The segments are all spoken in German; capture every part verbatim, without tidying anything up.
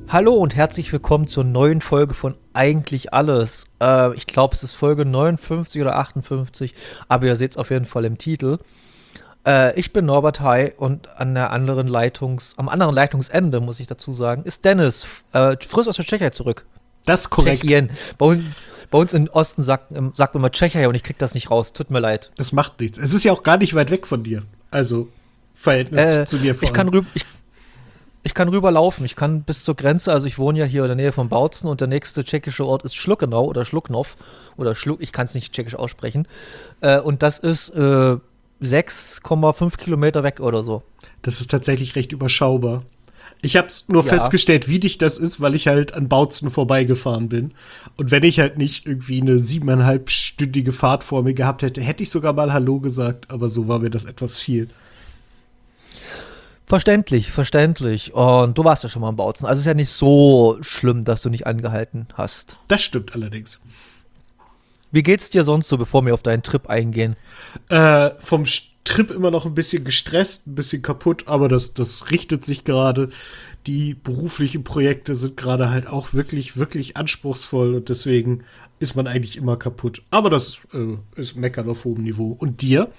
Hallo und herzlich willkommen zur neuen Folge von Eigentlich Alles. Äh, ich glaube, es ist Folge neunundfünfzig oder achtundfünfzig, aber ihr seht es auf jeden Fall im Titel. Äh, ich bin Norbert Hai und an der anderen Leitungs-, am anderen Leitungsende, muss ich dazu sagen, ist Dennis, äh, frisch aus der Tschechei zurück. Das ist korrekt. Tschechien. Bei, un- bei uns im Osten sagt, ähm, sagt man immer Tschechei und ich krieg das nicht raus. Tut mir leid. Das macht nichts. Es ist ja auch gar nicht weit weg von dir. Also, Verhältnis Äh, zu mir vor ich kann allem. rüber. Ich, Ich kann rüberlaufen, ich kann bis zur Grenze, also ich wohne ja hier in der Nähe von Bautzen und der nächste tschechische Ort ist Schluckenau oder Schlucknow oder Schluck, ich kann es nicht tschechisch aussprechen. Äh, und das ist äh, sechs Komma fünf Kilometer weg oder so. Das ist tatsächlich recht überschaubar. Ich habe nur Ja. festgestellt, wie dicht das ist, weil ich halt an Bautzen vorbeigefahren bin. Und wenn ich halt nicht irgendwie eine siebeneinhalbstündige Fahrt vor mir gehabt hätte, hätte ich sogar mal Hallo gesagt. Aber so war mir das etwas viel. Verständlich, verständlich. Und du warst ja schon mal in Bautzen. Also es ist ja nicht so schlimm, dass du nicht angehalten hast. Das stimmt allerdings. Wie geht's dir sonst so, bevor wir auf deinen Trip eingehen? Äh, vom Trip immer noch ein bisschen gestresst, ein bisschen kaputt, aber das, das richtet sich gerade. Die beruflichen Projekte sind gerade halt auch wirklich, wirklich anspruchsvoll und deswegen ist man eigentlich immer kaputt. Aber das äh, ist Meckern auf hohem Niveau. Und dir?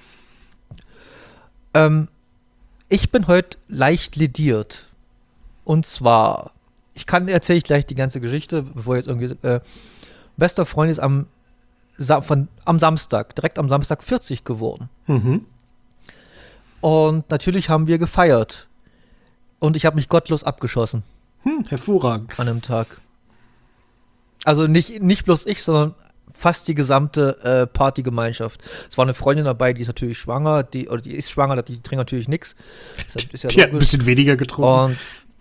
Ähm, Ich bin heute leicht lediert. Und zwar, ich kann erzähle ich gleich die ganze Geschichte, bevor jetzt irgendwie äh, bester Freund ist am, Sa von, am Samstag, direkt am Samstag vierzig geworden. Mhm. Und natürlich haben wir gefeiert. Und ich habe mich gottlos abgeschossen Hm, hervorragend. an einem Tag. Also nicht, nicht bloß ich, sondern fast die gesamte äh, Partygemeinschaft. Es war eine Freundin dabei, die ist natürlich schwanger, die, oder die ist schwanger, die trinkt natürlich nichts. Ja Die hat ein bisschen weniger getrunken.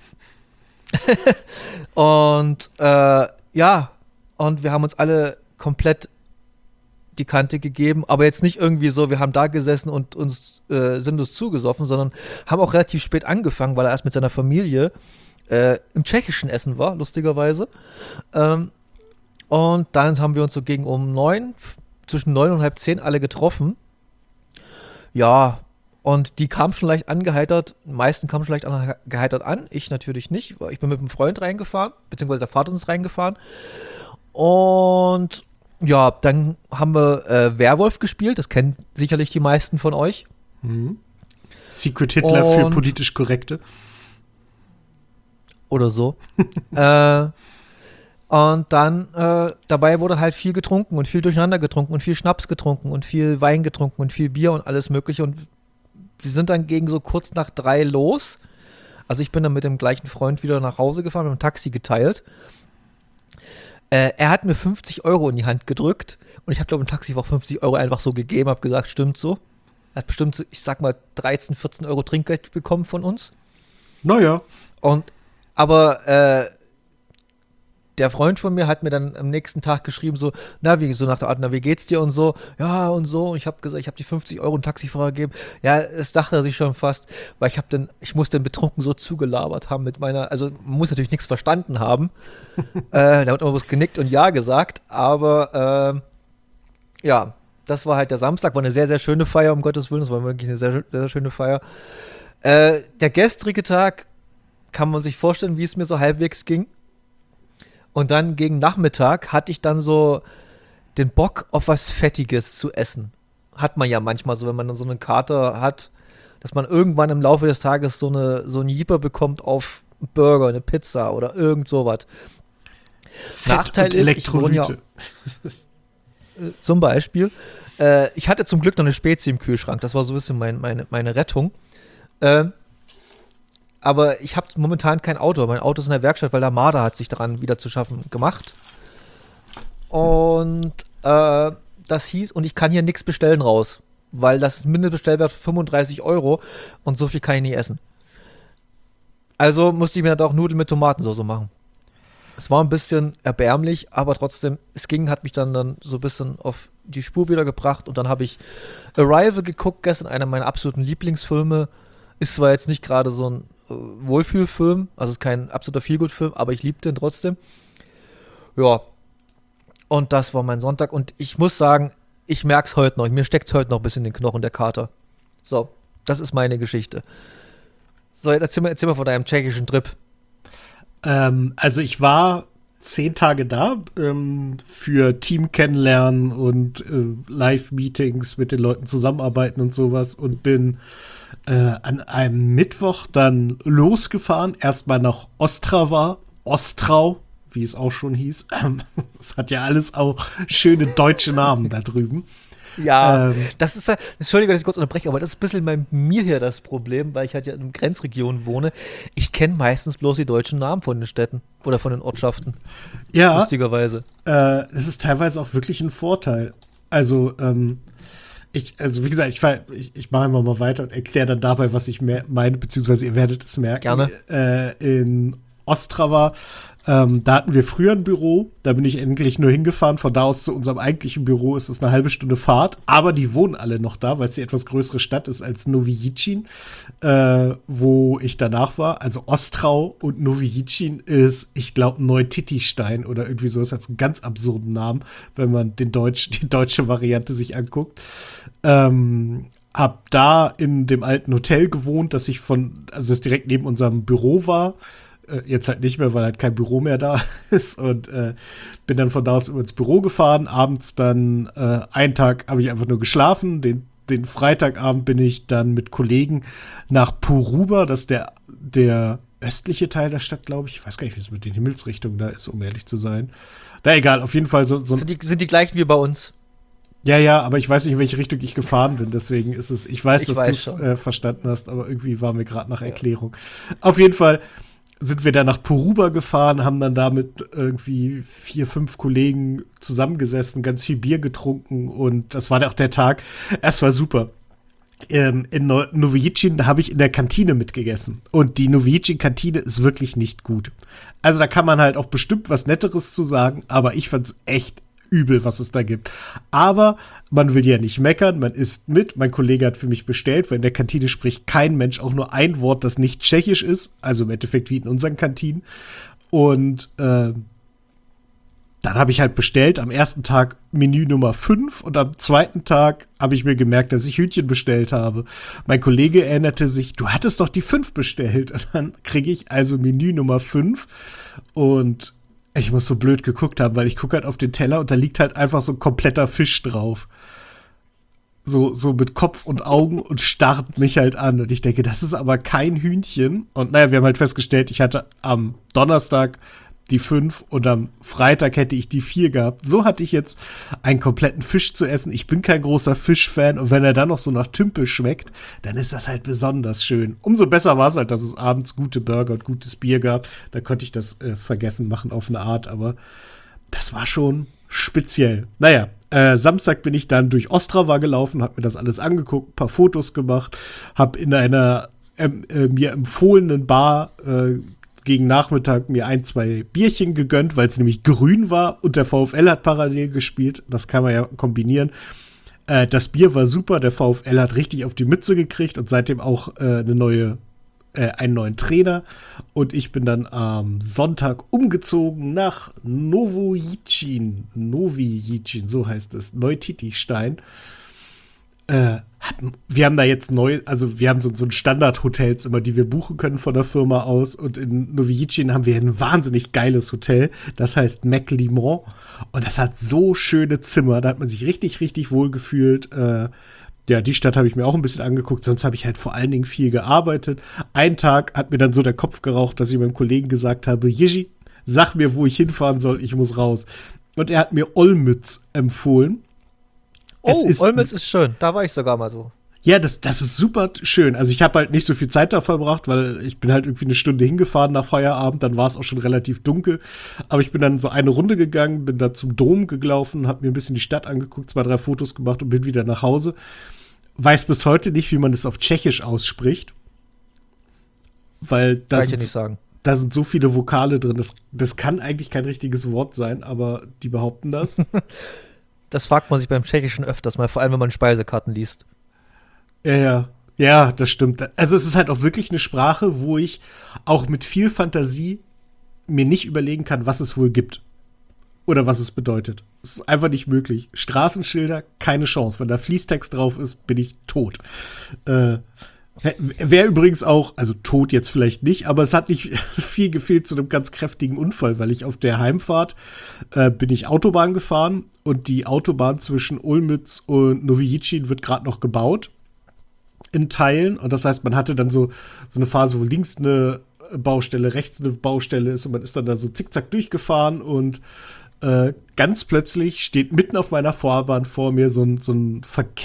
Und, und äh, ja, und wir haben uns alle komplett die Kante gegeben, aber jetzt nicht irgendwie so, wir haben da gesessen und uns äh, sinnlos zugesoffen, sondern haben auch relativ spät angefangen, weil er erst mit seiner Familie äh, im tschechischen Essen war, lustigerweise. Ähm, und dann haben wir uns so gegen um neun, zwischen neun und halb zehn alle getroffen. Ja, und die kamen schon leicht angeheitert, die meisten kamen schon leicht angeheitert an, ich natürlich nicht, weil ich bin mit einem Freund reingefahren, beziehungsweise der Vater ist reingefahren. Und ja, dann haben wir äh, Werwolf gespielt, das kennen sicherlich die meisten von euch. Mhm. Secret Hitler für Und- politisch Korrekte. Oder so. äh, und dann, äh, dabei wurde halt viel getrunken und viel durcheinander getrunken und viel Schnaps getrunken und viel Wein getrunken und viel Bier und alles mögliche. Und wir sind dann gegen so kurz nach drei los. Also ich bin dann mit dem gleichen Freund wieder nach Hause gefahren, mit dem Taxi geteilt. Äh, er hat mir fünfzig Euro in die Hand gedrückt und ich habe, glaube ich, im Taxi auch fünfzig Euro einfach so gegeben, habe gesagt, stimmt so. Er hat bestimmt, so, ich sag mal, dreizehn, vierzehn Euro Trinkgeld bekommen von uns. Naja. Und, aber, äh, der Freund von mir hat mir dann am nächsten Tag geschrieben, so, na, wie, so nach der Art, na, wie geht's dir und so, ja, und so. Und ich habe gesagt, ich habe die fünfzig Euro einen Taxifahrer gegeben. Ja, es dachte er sich schon fast, weil ich habe dann, ich muss den Betrunken so zugelabert haben mit meiner, also man muss natürlich nichts verstanden haben. äh, da hat immer was genickt und ja gesagt, aber, äh, ja, das war halt der Samstag, war eine sehr, sehr schöne Feier, um Gottes Willen, das war wirklich eine sehr, sehr, sehr schöne Feier. Äh, der gestrige Tag, kann man sich vorstellen, wie es mir so halbwegs ging. Und dann gegen Nachmittag hatte ich dann so den Bock auf was Fettiges zu essen. Hat man ja manchmal so, wenn man dann so eine Kater hat, dass man irgendwann im Laufe des Tages so, eine, so einen Jeeper bekommt auf einen Burger, eine Pizza oder irgend sowas. Fett Nachteil und ist, ich wohne ja, Elektrolyte. äh, zum Beispiel, äh, ich hatte zum Glück noch eine Spezie im Kühlschrank. Das war so ein bisschen mein, meine, meine Rettung. Äh, aber ich habe momentan kein Auto. Mein Auto ist in der Werkstatt, weil der Marder hat sich daran wieder zu schaffen gemacht. Und äh, das hieß, und ich kann hier nichts bestellen raus, weil das Mindestbestellwert fünfunddreißig Euro und so viel kann ich nie essen. Also musste ich mir dann auch Nudeln mit Tomatensauce machen. Es war ein bisschen erbärmlich, aber trotzdem, es ging, hat mich dann, dann so ein bisschen auf die Spur wieder gebracht und dann habe ich Arrival geguckt, gestern einer meiner absoluten Lieblingsfilme. Ist zwar jetzt nicht gerade so ein äh, Wohlfühlfilm, also ist kein absoluter Feelgood-Film, aber ich liebe den trotzdem. Ja, und das war mein Sonntag und ich muss sagen, ich merke es heute noch, mir steckt es heute noch ein bisschen in den Knochen der Kater. So, das ist meine Geschichte. So, jetzt erzähl mal, erzähl mal von deinem tschechischen Trip. Ähm, also ich war zehn Tage da ähm, für Team kennenlernen und äh, Live-Meetings mit den Leuten zusammenarbeiten und sowas und bin äh, an einem Mittwoch dann losgefahren, erstmal nach Ostrava, Ostrau, wie es auch schon hieß. Es hat ja alles auch schöne deutsche Namen da drüben. Ja, Ähm, das ist ja, Entschuldigung, dass ich kurz unterbreche, aber das ist ein bisschen bei mir hier das Problem, weil ich halt ja in einer Grenzregion wohne. Ich kenne meistens bloß die deutschen Namen von den Städten oder von den Ortschaften. ja, Lustigerweise. äh, es ist teilweise auch wirklich ein Vorteil. Also, ähm, ich, also wie gesagt, ich, fahr- ich, ich mache immer mal weiter und erkläre dann dabei, was ich mehr meine, beziehungsweise ihr werdet es merken. Gerne. Äh, in Ostrava, ähm, da hatten wir früher ein Büro, da bin ich endlich nur hingefahren. Von da aus zu unserem eigentlichen Büro ist es eine halbe Stunde Fahrt, aber die wohnen alle noch da, weil es die etwas größere Stadt ist als Novi Jičín, äh, wo ich danach war. Also Ostrau und Novi Jičín ist, ich glaube, Neu-Titti-Stein oder irgendwie so. Das hat einen ganz absurden Namen, wenn man den Deutsch, die deutsche Variante sich anguckt. Ähm, hab da in dem alten Hotel gewohnt, das ich von, also das direkt neben unserem Büro war. Äh, jetzt halt nicht mehr, weil halt kein Büro mehr da ist. Und äh, bin dann von da aus über ins Büro gefahren. Abends dann, äh, einen Tag habe ich einfach nur geschlafen. Den, den Freitagabend bin ich dann mit Kollegen nach Poruba, das ist der, der östliche Teil der Stadt, glaube ich. Ich weiß gar nicht, wie es mit den Himmelsrichtungen da ist, um ehrlich zu sein. Na egal, auf jeden Fall so, so Sind die, sind die gleichen wie bei uns? ja, ja, aber ich weiß nicht, in welche Richtung ich gefahren bin, deswegen ist es, ich weiß, Ich dass du weiß es schon. äh, verstanden hast, aber irgendwie war mir gerade nach Erklärung. Auf jeden Fall sind wir dann nach Poruba gefahren, haben dann da mit irgendwie vier, fünf Kollegen zusammengesessen, ganz viel Bier getrunken und das war auch der Tag. Es war super. Ähm, in no Novi Jičín habe ich in der Kantine mitgegessen. Und die Novi Jičín-Kantine ist wirklich nicht gut. Also da kann man halt auch bestimmt was Netteres zu sagen, aber ich fand's echt übel, was es da gibt. Aber man will ja nicht meckern, man isst mit. Mein Kollege hat für mich bestellt, weil in der Kantine spricht kein Mensch auch nur ein Wort, das nicht tschechisch ist. Also im Endeffekt wie in unseren Kantinen. Und äh, dann habe ich halt bestellt, am ersten Tag Menü Nummer fünf und am zweiten Tag habe ich mir gemerkt, dass ich Hühnchen bestellt habe. Mein Kollege erinnerte sich, du hattest doch die fünf bestellt. Und dann kriege ich also Menü Nummer fünf und ich muss so blöd geguckt haben, weil ich gucke halt auf den Teller und da liegt halt einfach so ein kompletter Fisch drauf. So, so mit Kopf und Augen und starrt mich halt an. Und ich denke, das ist aber kein Hühnchen. Und naja, wir haben halt festgestellt, ich hatte am Donnerstag die fünf und am Freitag hätte ich die vier gehabt. So hatte ich jetzt einen kompletten Fisch zu essen. Ich bin kein großer Fischfan und wenn er dann noch so nach Tümpel schmeckt, dann ist das halt besonders schön. Umso besser war es halt, dass es abends gute Burger und gutes Bier gab. Da konnte ich das äh, vergessen machen auf eine Art, aber das war schon speziell. Naja, äh, Samstag bin ich dann durch Ostrava gelaufen, hab mir das alles angeguckt, ein paar Fotos gemacht, hab in einer ähm, äh, mir empfohlenen Bar äh, gegen Nachmittag mir ein, zwei Bierchen gegönnt, weil es nämlich grün war und der VfL hat parallel gespielt. Das kann man ja kombinieren. Äh, das Bier war super, der VfL hat richtig auf die Mütze gekriegt und seitdem auch äh, eine neue, äh, einen neuen Trainer. Und ich bin dann am Sonntag umgezogen nach Novi Jičín. Novi Jičín, so heißt es. Neu-Titti-Stein. Äh, wir haben da jetzt neu, also wir haben so, so ein Standard-Hotels immer, die wir buchen können von der Firma aus. Und in Novi Jičín haben wir ein wahnsinnig geiles Hotel. Das heißt McLimont. Und das hat so schöne Zimmer. Da hat man sich richtig, richtig wohl gefühlt. Äh, ja, die Stadt habe ich mir auch ein bisschen angeguckt. Sonst habe ich halt vor allen Dingen viel gearbeitet. Ein Tag hat mir dann so der Kopf geraucht, dass ich meinem Kollegen gesagt habe, Jiří, sag mir, wo ich hinfahren soll. Ich muss raus. Und er hat mir Olmütz empfohlen. Oh, ist, Olmütz ist schön. Da war ich sogar mal so. Ja, das, das ist super schön. Also ich habe halt nicht so viel Zeit da verbracht, weil ich bin halt irgendwie eine Stunde hingefahren nach Feierabend. Dann war es auch schon relativ dunkel. Aber ich bin dann so eine Runde gegangen, bin da zum Dom gelaufen, habe mir ein bisschen die Stadt angeguckt, zwei, drei Fotos gemacht und bin wieder nach Hause. Weiß bis heute nicht, wie man das auf Tschechisch ausspricht. Weil da Kann ich dir sind, nicht sagen. da sind so viele Vokale drin. Das, das kann eigentlich kein richtiges Wort sein, aber die behaupten das. Das fragt man sich beim Tschechischen öfters mal, vor allem wenn man Speisekarten liest. Ja, ja. Ja, das stimmt. Also es ist halt auch wirklich eine Sprache, wo ich auch mit viel Fantasie mir nicht überlegen kann, was es wohl gibt. Oder was es bedeutet. Es ist einfach nicht möglich. Straßenschilder, keine Chance. Wenn da Fließtext drauf ist, bin ich tot. Äh, Wäre übrigens auch, also tot jetzt vielleicht nicht, aber es hat nicht viel gefehlt zu einem ganz kräftigen Unfall, weil ich auf der Heimfahrt äh, bin ich Autobahn gefahren und die Autobahn zwischen Olmütz und Nowy Jičín wird gerade noch gebaut in Teilen und das heißt, man hatte dann so, so eine Phase, wo links eine Baustelle, rechts eine Baustelle ist und man ist dann da so zickzack durchgefahren und äh, ganz plötzlich steht mitten auf meiner Fahrbahn vor mir so ein, so ein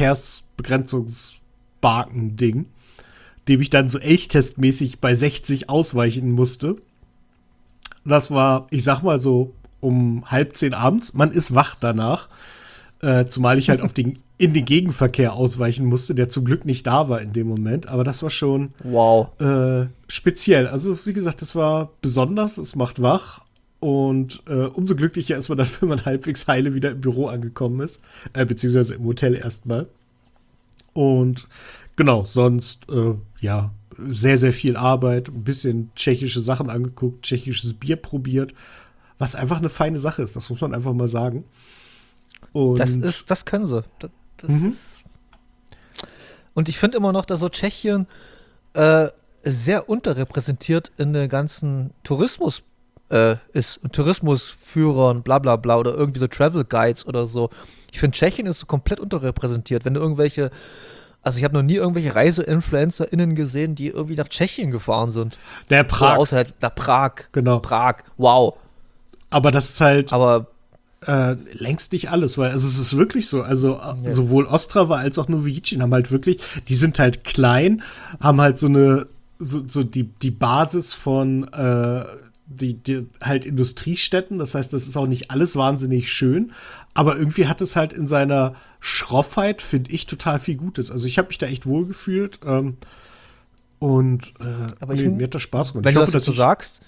Verkehrsbegrenzungsbarken-Ding, dem ich dann so elchtestmäßig bei sechzig ausweichen musste. Das war, ich sag mal so, um halb zehn abends. Man ist wach danach. Äh, zumal ich halt auf den, in den Gegenverkehr ausweichen musste, der zum Glück nicht da war in dem Moment. Aber das war schon Wow. äh, speziell. Also, wie gesagt, das war besonders. Es macht wach. Und äh, umso glücklicher ist man dann, wenn man halbwegs heile wieder im Büro angekommen ist. Äh, beziehungsweise im Hotel erstmal. Und genau, sonst, äh, ja, sehr, sehr viel Arbeit, ein bisschen tschechische Sachen angeguckt, tschechisches Bier probiert, was einfach eine feine Sache ist, das muss man einfach mal sagen. Und Das ist, das können sie. Das, das Mhm. ist und ich finde immer noch, dass so Tschechien äh, sehr unterrepräsentiert in der ganzen Tourismus äh, ist. Und Tourismusführern, bla bla bla, oder irgendwie so Travel Guides oder so. Ich finde, Tschechien ist so komplett unterrepräsentiert. Wenn du irgendwelche, also ich habe noch nie irgendwelche Reise-InfluencerInnen gesehen, die irgendwie nach Tschechien gefahren sind. der Oder Prag, außer halt nach Prag. genau. Prag, wow. Aber das ist halt Aber äh, längst nicht alles, weil also es ist wirklich so, also äh, Ja. sowohl Ostrava als auch Nowy Jičín haben halt wirklich, die sind halt klein, haben halt so eine, so, so die, die Basis von äh, die, die halt Industriestädten, das heißt, das ist auch nicht alles wahnsinnig schön, aber irgendwie hat es halt in seiner Schroffheit, finde ich, total viel Gutes. Also ich habe mich da echt wohl gefühlt ähm, und äh, Aber ich- mir, mir hat das Spaß gemacht. wenn Ich du hoffe, das jetzt dass so ich sagst,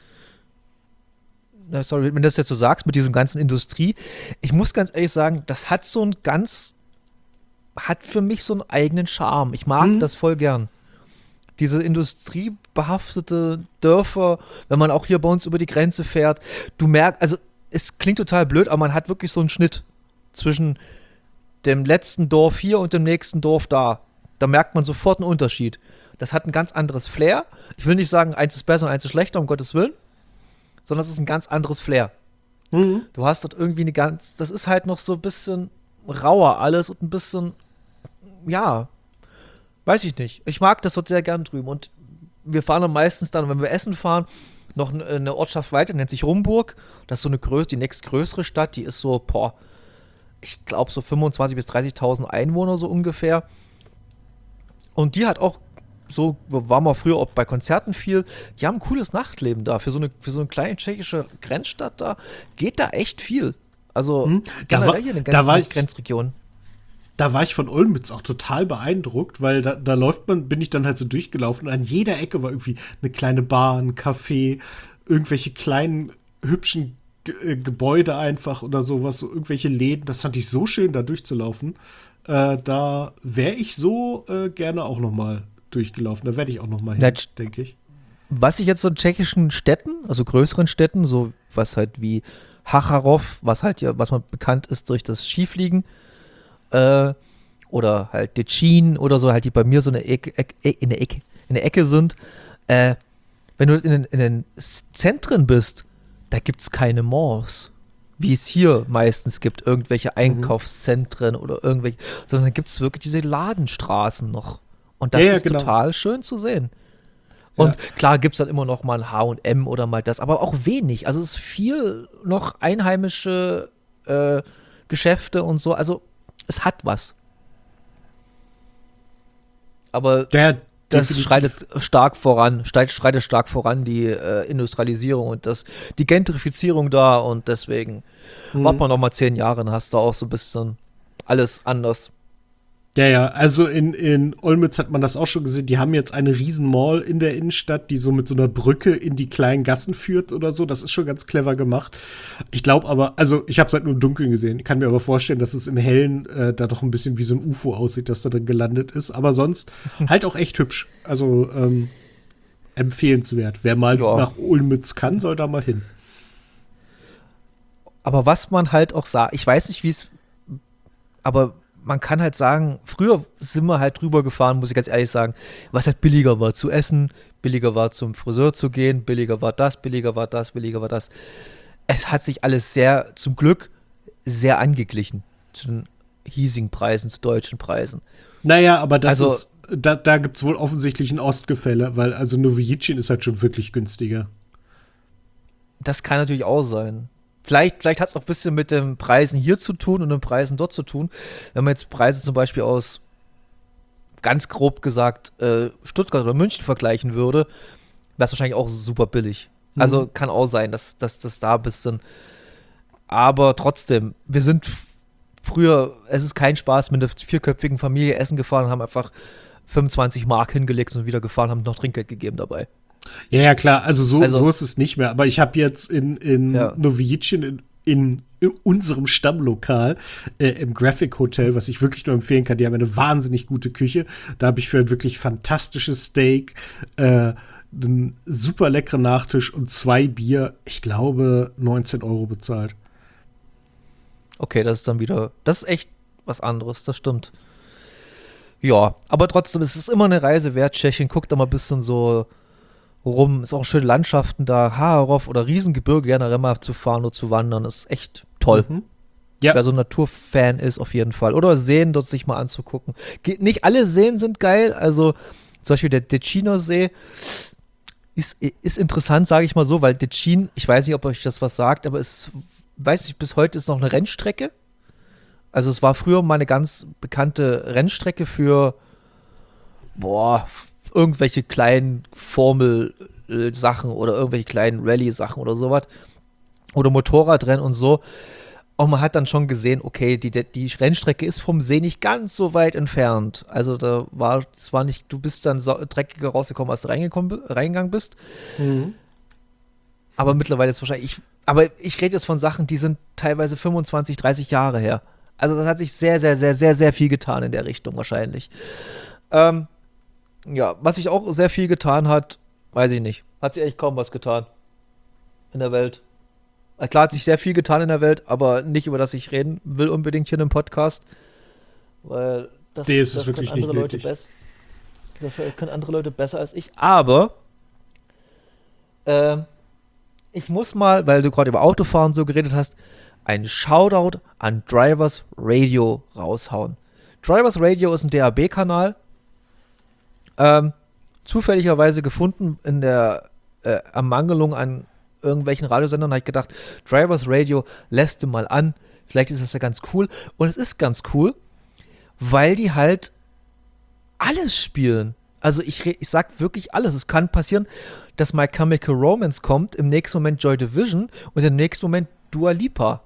na, sorry, wenn du das jetzt so sagst mit diesem ganzen Industrie, ich muss ganz ehrlich sagen, das hat so ein ganz, hat für mich so einen eigenen Charme. Ich mag Mhm. das voll gern. Diese industriebehaftete Dörfer, wenn man auch hier bei uns über die Grenze fährt, du merkst, also es klingt total blöd, aber man hat wirklich so einen Schnitt zwischen dem letzten Dorf hier und dem nächsten Dorf da. Da merkt man sofort einen Unterschied. Das hat ein ganz anderes Flair. Ich will nicht sagen, eins ist besser und eins ist schlechter, um Gottes Willen, sondern es ist ein ganz anderes Flair. Mhm. Du hast dort irgendwie eine ganz, das ist halt noch so ein bisschen rauer alles und ein bisschen, ja, weiß ich nicht. Ich mag das dort sehr gern drüben und wir fahren dann meistens dann, wenn wir essen fahren, noch eine, eine Ortschaft weiter, nennt sich Rumburg. Das ist so eine Grö die nächstgrößere Stadt, die ist so, boah, ich glaube so fünfundzwanzigtausend bis dreißigtausend Einwohner so ungefähr. Und die hat auch so, war mal früher auch bei Konzerten viel, die haben ein cooles Nachtleben da. Für so eine, für so eine kleine tschechische Grenzstadt da geht da echt viel. Also Hm. Da generell war- hier in den da war ich- Grenzregionen. Da war ich von Olmütz auch total beeindruckt, weil da, da läuft man, bin ich dann halt so durchgelaufen und an jeder Ecke war irgendwie eine kleine Bar, ein Café, irgendwelche kleinen, hübschen Ge äh, Gebäude einfach oder sowas, so irgendwelche Läden. Das fand ich so schön, da durchzulaufen. Äh, da wäre ich so äh, gerne auch noch mal durchgelaufen. Da werde ich auch noch mal hin, Na, tsch- denke ich. Was ich jetzt so in tschechischen Städten, also größeren Städten, so was halt wie Hacharov, was halt ja, was man bekannt ist durch das Skifliegen, äh, oder halt Decin oder so, halt die bei mir so eine Ecke, Ecke, in der Ecke, in der Ecke sind. Äh, wenn du in den, in den Zentren bist, da gibt es keine Malls, wie es hier meistens gibt, irgendwelche Einkaufszentren oder irgendwelche, sondern da gibt es wirklich diese Ladenstraßen noch. Und das Ja, ja, ist genau. total schön zu sehen. Und klar gibt es dann immer noch mal ein H und M oder mal das, aber auch wenig. Also es ist viel noch einheimische äh, Geschäfte und so. Also es hat was. Aber Der, das definitiv. schreitet stark voran, schreit- schreitet stark voran, die äh, Industrialisierung und das, die Gentrifizierung da. Und deswegen Mhm. wart man noch mal zehn Jahre, dann hast du auch so ein bisschen alles anders. Ja, ja, also in, in Olmütz hat man das auch schon gesehen. Die haben jetzt eine riesen Mall in der Innenstadt, die so mit so einer Brücke in die kleinen Gassen führt oder so. Das ist schon ganz clever gemacht. Ich glaube aber, also ich habe es halt nur im Dunkeln gesehen. Ich kann mir aber vorstellen, dass es im Hellen äh, da doch ein bisschen wie so ein U F O aussieht, das da drin gelandet ist. Aber sonst halt auch echt hübsch. Also ähm, empfehlenswert. Wer mal Ja. nach Olmütz kann, soll da mal hin. Aber was man halt auch sah, ich weiß nicht, wie es, aber man kann halt sagen, früher sind wir halt drüber gefahren, muss ich ganz ehrlich sagen, was halt billiger war zu essen, billiger war zum Friseur zu gehen, billiger war das, billiger war das, billiger war das. Es hat sich alles sehr, zum Glück, sehr angeglichen zu den hiesigen Preisen, zu deutschen Preisen. Naja, aber das Also, ist, da, da gibt es wohl offensichtlich ein Ostgefälle, weil also Novijitschin ist halt schon wirklich günstiger. das kann natürlich auch sein. Vielleicht, vielleicht hat es auch ein bisschen mit den Preisen hier zu tun und den Preisen dort zu tun. Wenn man jetzt Preise zum Beispiel aus, ganz grob gesagt, äh, Stuttgart oder München vergleichen würde, wäre es wahrscheinlich auch super billig. Mhm. Also kann auch sein, dass das dass da ein bisschen. Aber trotzdem, wir sind f- früher, es ist kein Spaß, mit einer vierköpfigen Familie essen gefahren, haben einfach fünfundzwanzig Mark hingelegt und wieder gefahren, haben noch Trinkgeld gegeben dabei. Ja, ja, klar, also so, Also- so ist es nicht mehr. Aber ich habe jetzt in, in Ja. Novijitschin in, in unserem Stammlokal äh, im Graphic Hotel, was ich wirklich nur empfehlen kann, die haben eine wahnsinnig gute Küche. Da habe ich für ein wirklich fantastisches Steak, äh, einen super leckeren Nachtisch und zwei Bier, ich glaube, neunzehn Euro bezahlt. Okay, das ist dann wieder, das ist echt was anderes, das stimmt. Ja, aber trotzdem, es ist immer eine Reise wert. Tschechien, guckt da mal ein bisschen so rum. Ist auch schöne Landschaften da, Haarov oder Riesengebirge generell mal zu fahren oder zu wandern, ist echt toll. Mhm. Ja, Wer so ein Naturfan ist, auf jeden Fall. Oder Seen dort sich mal anzugucken. Ge- Nicht alle Seen sind geil, also zum Beispiel der Deciner See ist, ist interessant, sage ich mal so, weil Decin, ich weiß nicht, ob euch das was sagt, aber es, weiß ich, bis heute ist noch eine Rennstrecke. Also es war früher mal eine ganz bekannte Rennstrecke für, boah, f- irgendwelche kleinen Formel-Sachen oder irgendwelche kleinen Rallye-Sachen oder sowas. Oder Motorradrennen und so. Und man hat dann schon gesehen, okay, die, die Rennstrecke ist vom See nicht ganz so weit entfernt. Also da war, es war nicht, du bist dann so, dreckiger rausgekommen, als du reingekommen, bi- reingegangen bist. mhm. Aber mittlerweile ist wahrscheinlich, ich, aber ich rede jetzt von Sachen, die sind teilweise fünfundzwanzig, dreißig Jahre her. Also das hat sich sehr, sehr, sehr, sehr, sehr viel getan in der Richtung wahrscheinlich. Ähm, ja, was sich auch sehr viel getan hat, weiß ich nicht. Hat sich echt kaum was getan in der Welt. Äh, Klar hat sich sehr viel getan in der Welt, aber nicht über das ich reden will unbedingt hier in einem Podcast, weil das, Nee, es ist das wirklich können andere nicht Leute nötig. bess- das können andere Leute besser als ich. Aber ähm, ich muss mal, weil du gerade über Autofahren so geredet hast, einen Shoutout an Drivers Radio raushauen. Drivers Radio ist ein D A B-Kanal, ähm, zufälligerweise gefunden in der äh, Ermangelung an irgendwelchen Radiosendern, habe ich gedacht, Drivers Radio lässt du mal an, vielleicht ist das ja ganz cool. Und es ist ganz cool, weil die halt alles spielen. Also ich, re- ich sag wirklich alles. Es kann passieren, dass My Chemical Romance kommt, im nächsten Moment Joy Division und im nächsten Moment Dua Lipa.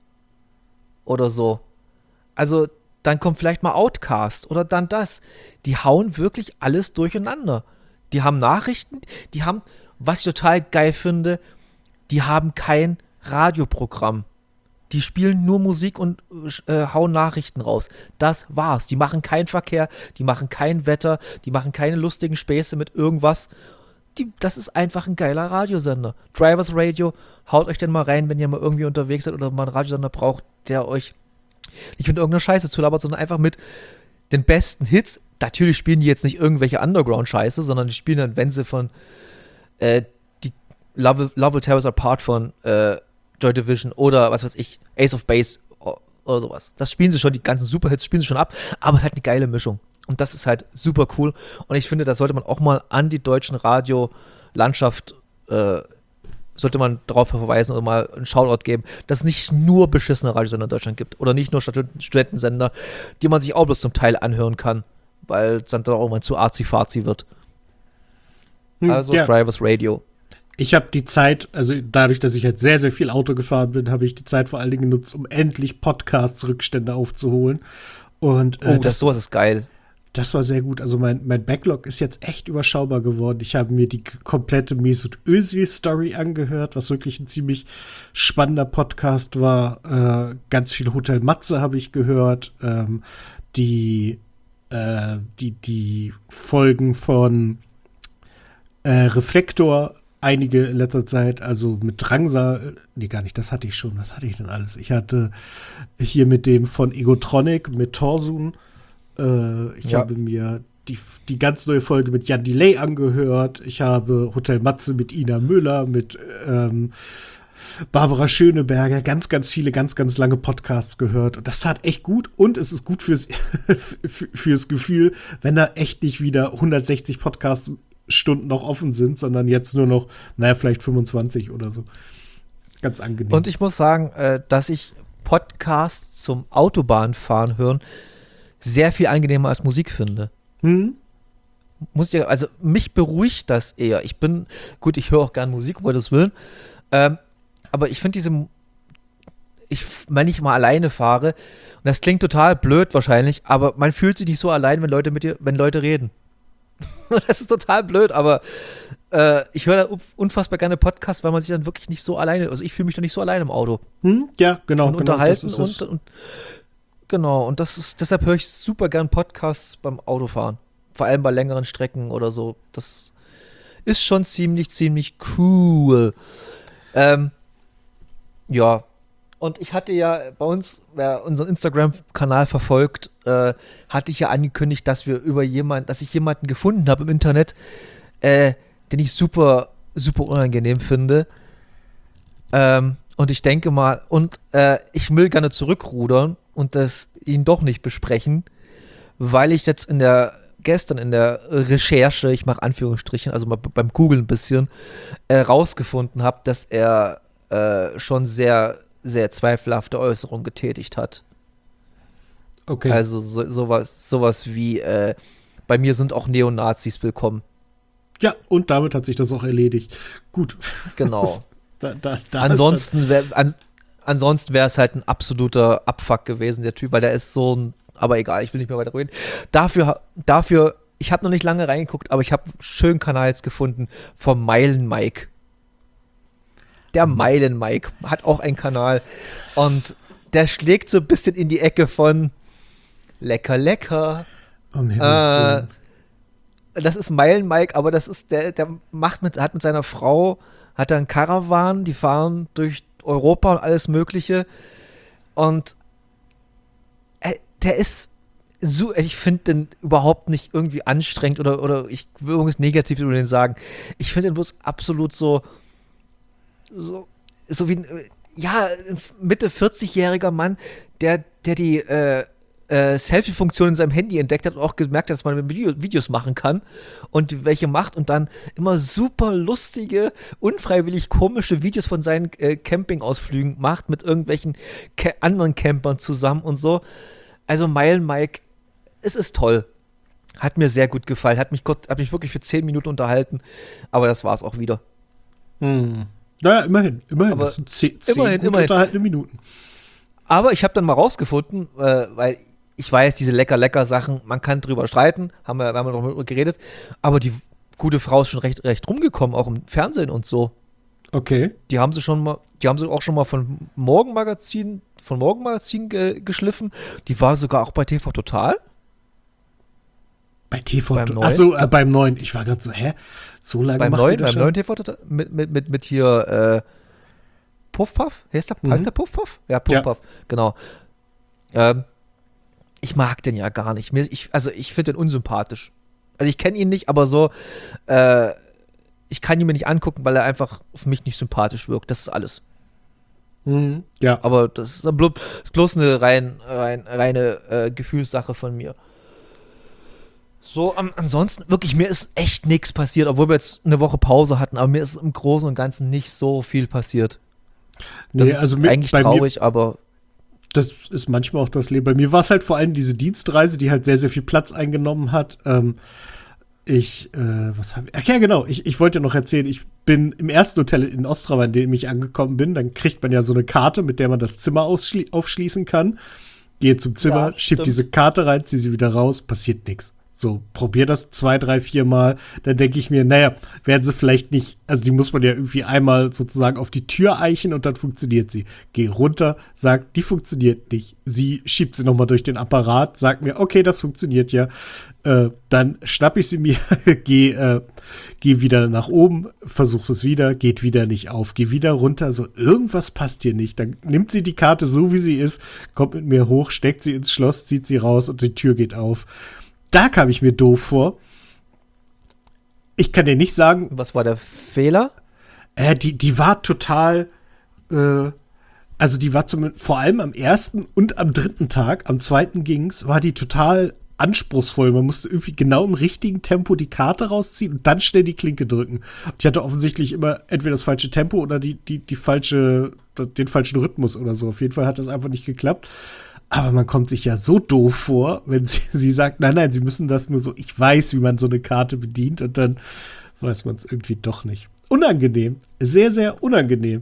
Oder so. Also dann kommt vielleicht mal Outcast oder dann das. Die hauen wirklich alles durcheinander. Die haben Nachrichten, die haben, was ich total geil finde, die haben kein Radioprogramm. Die spielen nur Musik und äh, hauen Nachrichten raus. Das war's. Die machen keinen Verkehr, die machen kein Wetter, die machen keine lustigen Späße mit irgendwas. Die, das ist einfach ein geiler Radiosender. Drivers Radio, haut euch denn mal rein, wenn ihr mal irgendwie unterwegs seid oder mal einen Radiosender braucht, der euch nicht mit irgendeiner Scheiße zulabert, sondern einfach mit den besten Hits. Natürlich spielen die jetzt nicht irgendwelche Underground-Scheiße, sondern die spielen dann, wenn sie von äh, die Love, Love Will Tear Us Apart von äh, Joy Division oder was weiß ich, Ace of Base o- oder sowas. Das spielen sie schon, die ganzen Superhits spielen sie schon ab, aber es hat eine geile Mischung. Und das ist halt super cool. Und ich finde, da sollte man auch mal an die deutschen Radiolandschaft äh, sollte man darauf verweisen oder mal einen Shoutout geben, dass es nicht nur beschissene Radiosender in Deutschland gibt oder nicht nur Studenten- Studentensender, die man sich auch bloß zum Teil anhören kann, weil es dann doch irgendwann zu arzi-fazi wird. Hm, Also ja. Drivers Radio. Ich habe die Zeit, also dadurch, dass ich halt sehr, sehr viel Auto gefahren bin, habe ich die Zeit vor allen Dingen genutzt, um endlich Podcasts-Rückstände aufzuholen. Und Oh, äh, das, das, sowas ist geil. das war sehr gut. Also mein, mein Backlog ist jetzt echt überschaubar geworden. Ich habe mir die k- komplette Mesut Özil-Story angehört, was wirklich ein ziemlich spannender Podcast war. Äh, ganz viel Hotel Matze habe ich gehört. Ähm, die, äh, die, die Folgen von äh, Reflektor einige in letzter Zeit, also mit Drangsal, nee, gar nicht, das hatte ich schon, was hatte ich denn alles? Ich hatte hier mit dem von Egotronic, mit Torsun, äh, ich Ja. habe mir die, die ganz neue Folge mit Jan Delay angehört, ich habe Hotel Matze mit Ina Müller, mit ähm, Barbara Schöneberger, ganz, ganz viele, ganz, ganz lange Podcasts gehört. Und das tat echt gut. Und es ist gut fürs, fürs Gefühl, wenn da echt nicht wieder hundertsechzig Podcast-Stunden noch offen sind, sondern jetzt nur noch, naja, vielleicht fünfundzwanzig oder so. Ganz angenehm. Und ich muss sagen, äh, dass ich Podcasts zum Autobahnfahren hören sehr viel angenehmer als Musik finde. Hm? Muss ich, also mich beruhigt das eher. Ich bin, gut, ich höre auch gerne Musik, um Gottes Willen. Ähm, aber ich finde diese, ich, wenn ich mal alleine fahre, und das klingt total blöd wahrscheinlich, aber man fühlt sich nicht so allein, wenn Leute mit dir, wenn Leute reden. Das ist total blöd, aber äh, ich höre da unfassbar gerne Podcasts, weil man sich dann wirklich nicht so alleine, also ich fühle mich dann nicht so allein im Auto. Hm? Ja, genau. Und genau, unterhalten das ist und, es. und genau, und das ist, deshalb höre ich super gern Podcasts beim Autofahren. Vor allem bei längeren Strecken oder so. Das ist schon ziemlich, ziemlich cool. Ähm, ja. Und ich hatte ja bei uns, wer unseren Instagram-Kanal verfolgt, äh, hatte ich ja angekündigt, dass wir über jemanden, dass ich jemanden gefunden habe im Internet, äh, den ich super, super unangenehm finde. Ähm, und ich denke mal, und äh, ich will gerne zurückrudern und das ihn doch nicht besprechen, weil ich jetzt in der gestern in der Recherche, ich mache Anführungsstrichen, also mal beim Googlen ein bisschen, äh, rausgefunden habe, dass er äh, schon sehr, sehr zweifelhafte Äußerungen getätigt hat. Okay. Also so, sowas, sowas wie, äh, bei mir sind auch Neonazis willkommen. Ja, und damit hat sich das auch erledigt. Gut. Genau. da, da, da ansonsten wäre an, ansonsten wäre es halt ein absoluter Abfuck gewesen, der Typ, weil der ist so ein, aber egal, ich will nicht mehr weiter reden. Dafür, dafür ich habe noch nicht lange reingeguckt, aber ich habe schön Kanals gefunden vom Meilen Mike. Der Meilen Mike hat auch einen Kanal und der schlägt so ein bisschen in die Ecke von lecker, lecker. Um Himmels Willen. Äh, das ist Meilen Mike, aber das ist, der, der macht mit, hat mit seiner Frau, hat er einen Caravan, die fahren durch Europa und alles Mögliche. Und äh, der ist so, ich finde den überhaupt nicht irgendwie anstrengend oder, oder ich will irgendwas Negatives über den sagen. Ich finde den bloß absolut so, so, so wie ein, ja, ein Mitte vierzig-jähriger Mann, der, der die äh, äh, Selfie-Funktion in seinem Handy entdeckt hat und auch gemerkt hat, dass man Video, Videos machen kann und welche macht und dann immer super lustige, unfreiwillig komische Videos von seinen äh, Campingausflügen macht mit irgendwelchen Ca- anderen Campern zusammen und so. Also Meilen Mike, es ist toll. Hat mir sehr gut gefallen. Hat mich, Gott, hat mich wirklich für zehn Minuten unterhalten. Aber das war es auch wieder. Hm. Naja, immerhin. Immerhin. Aber das sind zehn, zehn immerhin, gut immerhin. unterhaltene Minuten. Aber ich habe dann mal rausgefunden, äh, weil ich weiß, diese lecker-lecker-Sachen, man kann drüber streiten, haben wir, haben wir noch drüber geredet, aber die gute Frau ist schon recht, recht rumgekommen, auch im Fernsehen und so. Okay. Die haben sie schon mal, die haben sie auch schon mal von Morgenmagazin, von Morgenmagazin ge, geschliffen. Die war sogar auch bei T V Total. Bei T V Beim Total. neuen? Achso, äh, beim neuen. Ich war gerade so, hä? So lange Beim macht neuen, ihr das beim schon? neuen T V Total, mit, mit, mit, mit hier äh, Puff Puff? Heißt der, Mhm. heißt der Puff Puff? Ja, Puff Ja. Puff, genau. Ähm, ich mag den ja gar nicht. Mir, ich, also ich finde den unsympathisch. Also ich kenne ihn nicht, aber so, äh, ich kann ihn mir nicht angucken, weil er einfach auf mich nicht sympathisch wirkt. Das ist alles. Mhm. Ja. Aber das ist bloß, ist bloß eine rein, rein, reine äh, Gefühlssache von mir. So, am, ansonsten, wirklich, mir ist echt nichts passiert, obwohl wir jetzt eine Woche Pause hatten, aber mir ist im Großen und Ganzen nicht so viel passiert. Das Nee, ist also mir- eigentlich bei mir- traurig, aber Das ist manchmal auch das Leben. Bei mir war es halt vor allem diese Dienstreise, die halt sehr, sehr viel Platz eingenommen hat. Ähm, ich, äh, was habe ich? Ach ja, genau. Ich, ich wollte ja noch erzählen, ich bin im ersten Hotel in Ostrava, in dem ich angekommen bin. Dann kriegt man ja so eine Karte, mit der man das Zimmer ausschli- aufschließen kann. Gehe zum Zimmer, Ja, schieb stimmt. diese Karte rein, zieh sie wieder raus, passiert nichts. So, probier das zwei, drei, vier Mal. Dann denke ich mir, naja, werden sie vielleicht nicht, also die muss man ja irgendwie einmal sozusagen auf die Tür eichen und dann funktioniert sie. Geh runter, sag, die funktioniert nicht. Sie schiebt sie nochmal durch den Apparat, sagt mir, okay, das funktioniert ja. Äh, dann schnapp ich sie mir, geh, äh, geh wieder nach oben, versuch es wieder, geht wieder nicht auf, geh wieder runter, so, irgendwas passt hier nicht. Dann nimmt sie die Karte so, wie sie ist, kommt mit mir hoch, steckt sie ins Schloss, zieht sie raus und die Tür geht auf. Da kam ich mir doof vor. Ich kann dir nicht sagen. Was war der Fehler? Äh, die, die war total, äh, also die war zum, vor allem am ersten und am dritten Tag, am zweiten ging's, war die total anspruchsvoll. Man musste irgendwie genau im richtigen Tempo die Karte rausziehen und dann schnell die Klinke drücken. Und ich hatte offensichtlich immer entweder das falsche Tempo oder die, die, die falsche, den falschen Rhythmus oder so. Auf jeden Fall hat das einfach nicht geklappt. Aber man kommt sich ja so doof vor, wenn sie, sie sagt, nein, nein, sie müssen das nur so, ich weiß, wie man so eine Karte bedient und dann weiß man es irgendwie doch nicht. Unangenehm, sehr, sehr unangenehm.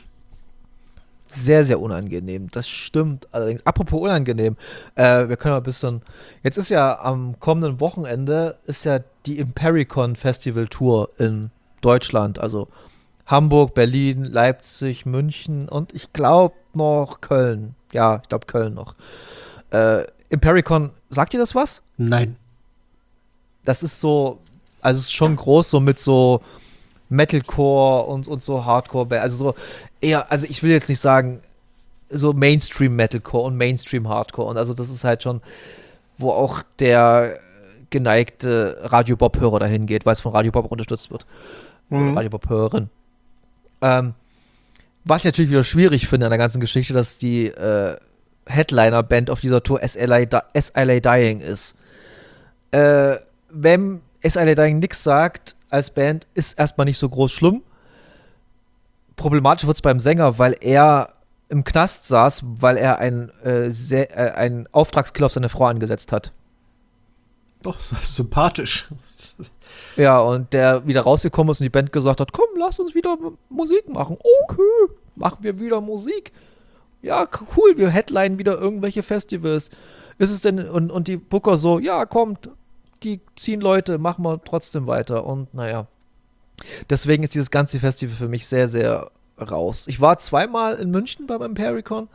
Sehr, sehr unangenehm, das stimmt allerdings. Apropos unangenehm, äh, wir können mal ein bisschen, jetzt ist ja am kommenden Wochenende, ist ja die Impericon Festival Tour in Deutschland, also Hamburg, Berlin, Leipzig, München und ich glaube noch Köln. Ja, ich glaube Köln noch. Äh, Impericon, sagt ihr das was? Nein. Das ist so, also es ist schon groß, so mit so Metalcore und, und so Hardcore, also so eher, also ich will jetzt nicht sagen, so Mainstream Metalcore und Mainstream Hardcore und also das ist halt schon, wo auch der geneigte Radio Bob-Hörer dahin geht, weil es von Radio Bob unterstützt wird. Mhm. Radio Bob-Hörerin. Ähm, was ich natürlich wieder schwierig finde an der ganzen Geschichte, dass die äh, Headliner-Band auf dieser Tour S L A, Di- S L A Dying ist. Äh, wenn S L A Dying nichts sagt als Band, ist erstmal nicht so groß schlimm. Problematisch wird es beim Sänger, weil er im Knast saß, weil er ein, äh, sehr, äh, einen Auftragskiller auf seine Frau angesetzt hat. Doch, das ist sympathisch. Ja, und der wieder rausgekommen ist und die Band gesagt hat, komm, lass uns wieder Musik machen. Okay, machen wir wieder Musik. Ja, cool, wir headlinen wieder irgendwelche Festivals. Ist es denn, und, und die Booker so, ja, kommt, die ziehen Leute, machen wir trotzdem weiter. Und naja, deswegen ist dieses ganze Festival für mich sehr, sehr raus. Ich war zweimal in München beim Impericon.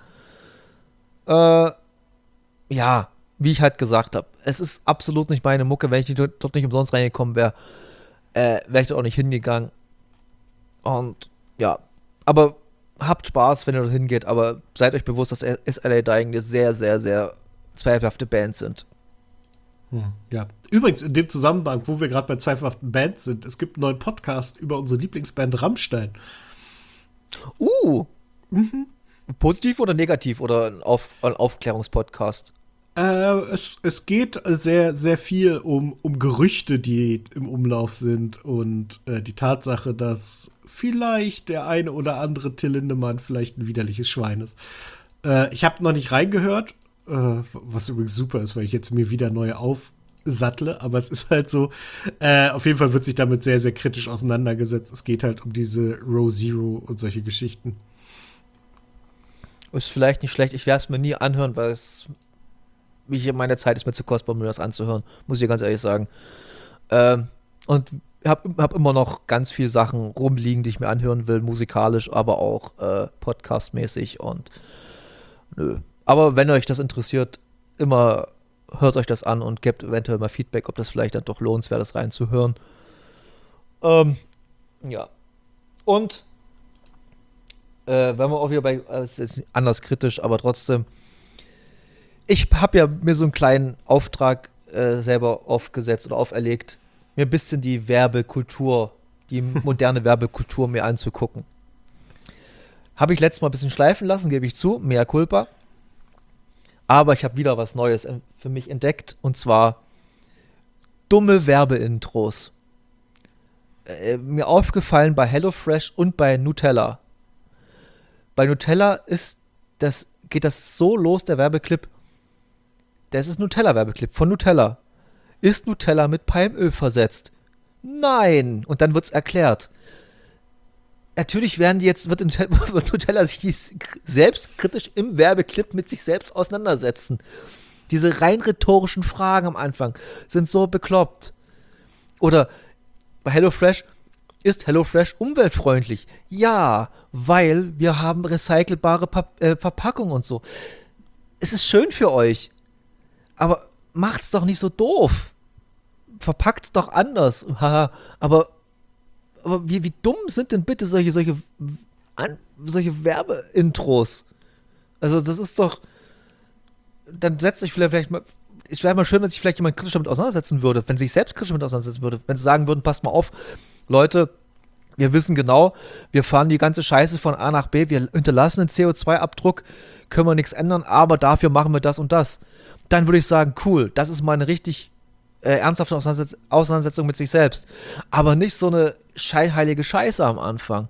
Äh, ja, wie ich halt gesagt habe, es ist absolut nicht meine Mucke. Wenn ich dort nicht umsonst reingekommen wäre, äh, wäre ich da auch nicht hingegangen. Und ja, aber habt Spaß, wenn ihr dort hingeht, aber seid euch bewusst, dass S L A Dying eine sehr, sehr, sehr zweifelhafte Band sind. Hm, ja. Übrigens, in dem Zusammenhang, wo wir gerade bei zweifelhaften Bands sind, es gibt einen neuen Podcast über unsere Lieblingsband Rammstein. Uh! Mhm. Positiv oder negativ oder ein, Auf, ein Aufklärungspodcast? Äh, es, es geht sehr, sehr viel um, um Gerüchte, die im Umlauf sind und äh, die Tatsache, dass vielleicht der eine oder andere Till Lindemann vielleicht ein widerliches Schwein ist. Äh, ich habe noch nicht reingehört, äh, was übrigens super ist, weil ich jetzt mir wieder neue aufsattle, aber es ist halt so, äh, auf jeden Fall wird sich damit sehr, sehr kritisch auseinandergesetzt. Es geht halt um diese Row Zero und solche Geschichten. Ist vielleicht nicht schlecht, ich werde es mir nie anhören, weil es wie ich meine Zeit ist mir zu kostbar, um mir das anzuhören, muss ich ganz ehrlich sagen. Ähm, und habe hab immer noch ganz viele Sachen rumliegen, die ich mir anhören will, musikalisch, aber auch äh, podcastmäßig und nö. Aber wenn euch das interessiert, immer hört euch das an und gebt eventuell mal Feedback, ob das vielleicht dann doch lohnenswert ist, reinzuhören. Ähm, ja. Und äh, wenn wir auch wieder bei, es ist anders kritisch, aber trotzdem, ich habe ja mir so einen kleinen Auftrag äh, selber aufgesetzt oder auferlegt, mir ein bisschen die Werbekultur, die moderne Werbekultur mir anzugucken. Habe ich letztes Mal ein bisschen schleifen lassen, gebe ich zu, mea culpa. Aber ich habe wieder was Neues für mich entdeckt, und zwar dumme Werbeintros. Äh, mir aufgefallen bei HelloFresh und bei Nutella. Bei Nutella ist das, geht das so los, der Werbeclip. Das ist Nutella-Werbeclip von Nutella. Ist Nutella mit Palmöl versetzt? Nein! Und dann wird's erklärt. Natürlich werden die jetzt, wird Nutella sich dies selbstkritisch im Werbeclip mit sich selbst auseinandersetzen. Diese rein rhetorischen Fragen am Anfang sind so bekloppt. Oder bei HelloFresh, ist HelloFresh umweltfreundlich? Ja, weil wir haben recycelbare Pap- äh, Verpackungen und so. Es ist schön für euch, aber macht's doch nicht so doof. Verpackt's doch anders. Haha, aber aber wie, wie dumm sind denn bitte solche, solche, an, solche Werbeintros? Also das ist doch, dann setzt euch vielleicht mal, es wäre mal schön, wenn sich vielleicht jemand kritisch damit auseinandersetzen würde, wenn sich selbst kritisch damit auseinandersetzen würde, wenn sie sagen würden, passt mal auf, Leute, wir wissen genau, wir fahren die ganze Scheiße von A nach B, wir hinterlassen einen C O zwei Abdruck, können wir nichts ändern, aber dafür machen wir das und das. Dann würde ich sagen, cool, das ist mal eine richtig äh, ernsthafte Auseinandersetz- Auseinandersetzung mit sich selbst. Aber nicht so eine scheinheilige Scheiße am Anfang.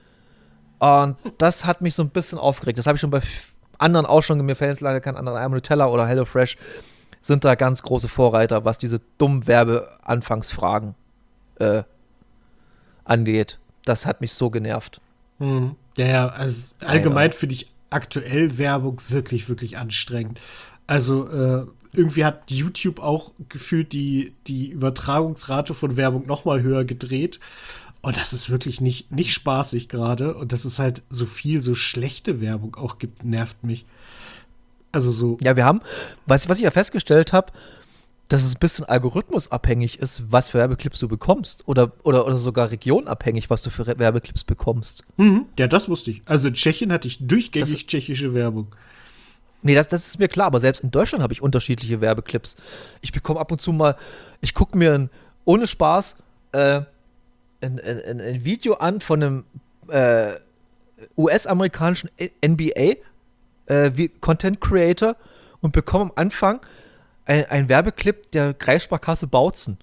Und das hat mich so ein bisschen aufgeregt. Das habe ich schon bei f- anderen auch schon, mir fällt jetzt leider kein anderer ein, Nutella oder HelloFresh sind da ganz große Vorreiter, was diese dummen Werbeanfangsfragen äh, angeht. Das hat mich so genervt. Hm. Ja, ja, also allgemein finde ich aktuell Werbung wirklich, wirklich anstrengend. Also äh, irgendwie hat YouTube auch gefühlt die, die Übertragungsrate von Werbung noch mal höher gedreht. Und das ist wirklich nicht, nicht spaßig gerade. Und dass es halt so viel, so schlechte Werbung auch gibt, nervt mich. Also so. Ja, wir haben, was, was ich ja festgestellt habe, dass es ein bisschen algorithmusabhängig ist, was für Werbeclips du bekommst. Oder, oder, oder sogar regionabhängig, was du für Re- Werbeclips bekommst. Mhm, ja, das wusste ich. Also in Tschechien hatte ich durchgängig Das- tschechische Werbung. Nee, das, das ist mir klar, aber selbst in Deutschland habe ich unterschiedliche Werbeclips. Ich bekomme ab und zu mal, ich gucke mir ein, ohne Spaß äh, ein, ein, ein Video an von einem äh, U S-amerikanischen N B A äh, wie Content Creator und bekomme am Anfang ein, ein Werbeclip der Kreissparkasse Bautzen.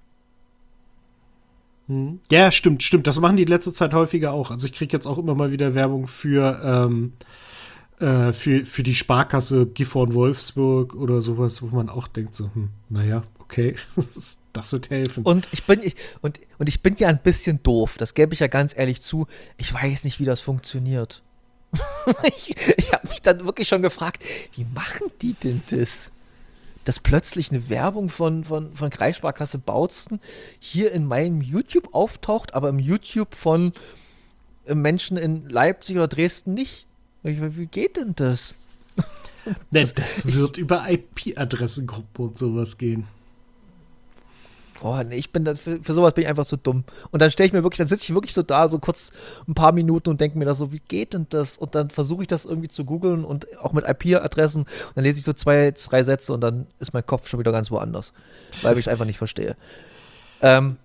Mhm. Ja, stimmt, stimmt. Das machen die in letzter Zeit häufiger auch. Also ich kriege jetzt auch immer mal wieder Werbung für, ähm, äh, für, für die Sparkasse Gifhorn Wolfsburg oder sowas, wo man auch denkt so, hm, naja, okay, das wird helfen. Und ich bin ich, und, und ich bin ja ein bisschen doof, das gebe ich ja ganz ehrlich zu. Ich weiß nicht, wie das funktioniert. ich ich habe mich dann wirklich schon gefragt, wie machen die denn das? Dass plötzlich eine Werbung von, von, von Kreissparkasse Bautzen hier in meinem YouTube auftaucht, aber im YouTube von äh, Menschen in Leipzig oder Dresden nicht. Ich, wie geht denn das? Nee, das wird über I P-Adressengruppen und sowas gehen. Oh, nee, ich bin da, für, für sowas bin ich einfach zu dumm. Und dann stelle ich mir wirklich, dann sitze ich wirklich so da, so kurz ein paar Minuten und denke mir da so, wie geht denn das? Und dann versuche ich das irgendwie zu googeln und auch mit I P-Adressen. Und dann lese ich so zwei, drei Sätze und dann ist mein Kopf schon wieder ganz woanders. Weil ich es einfach nicht verstehe. Ähm,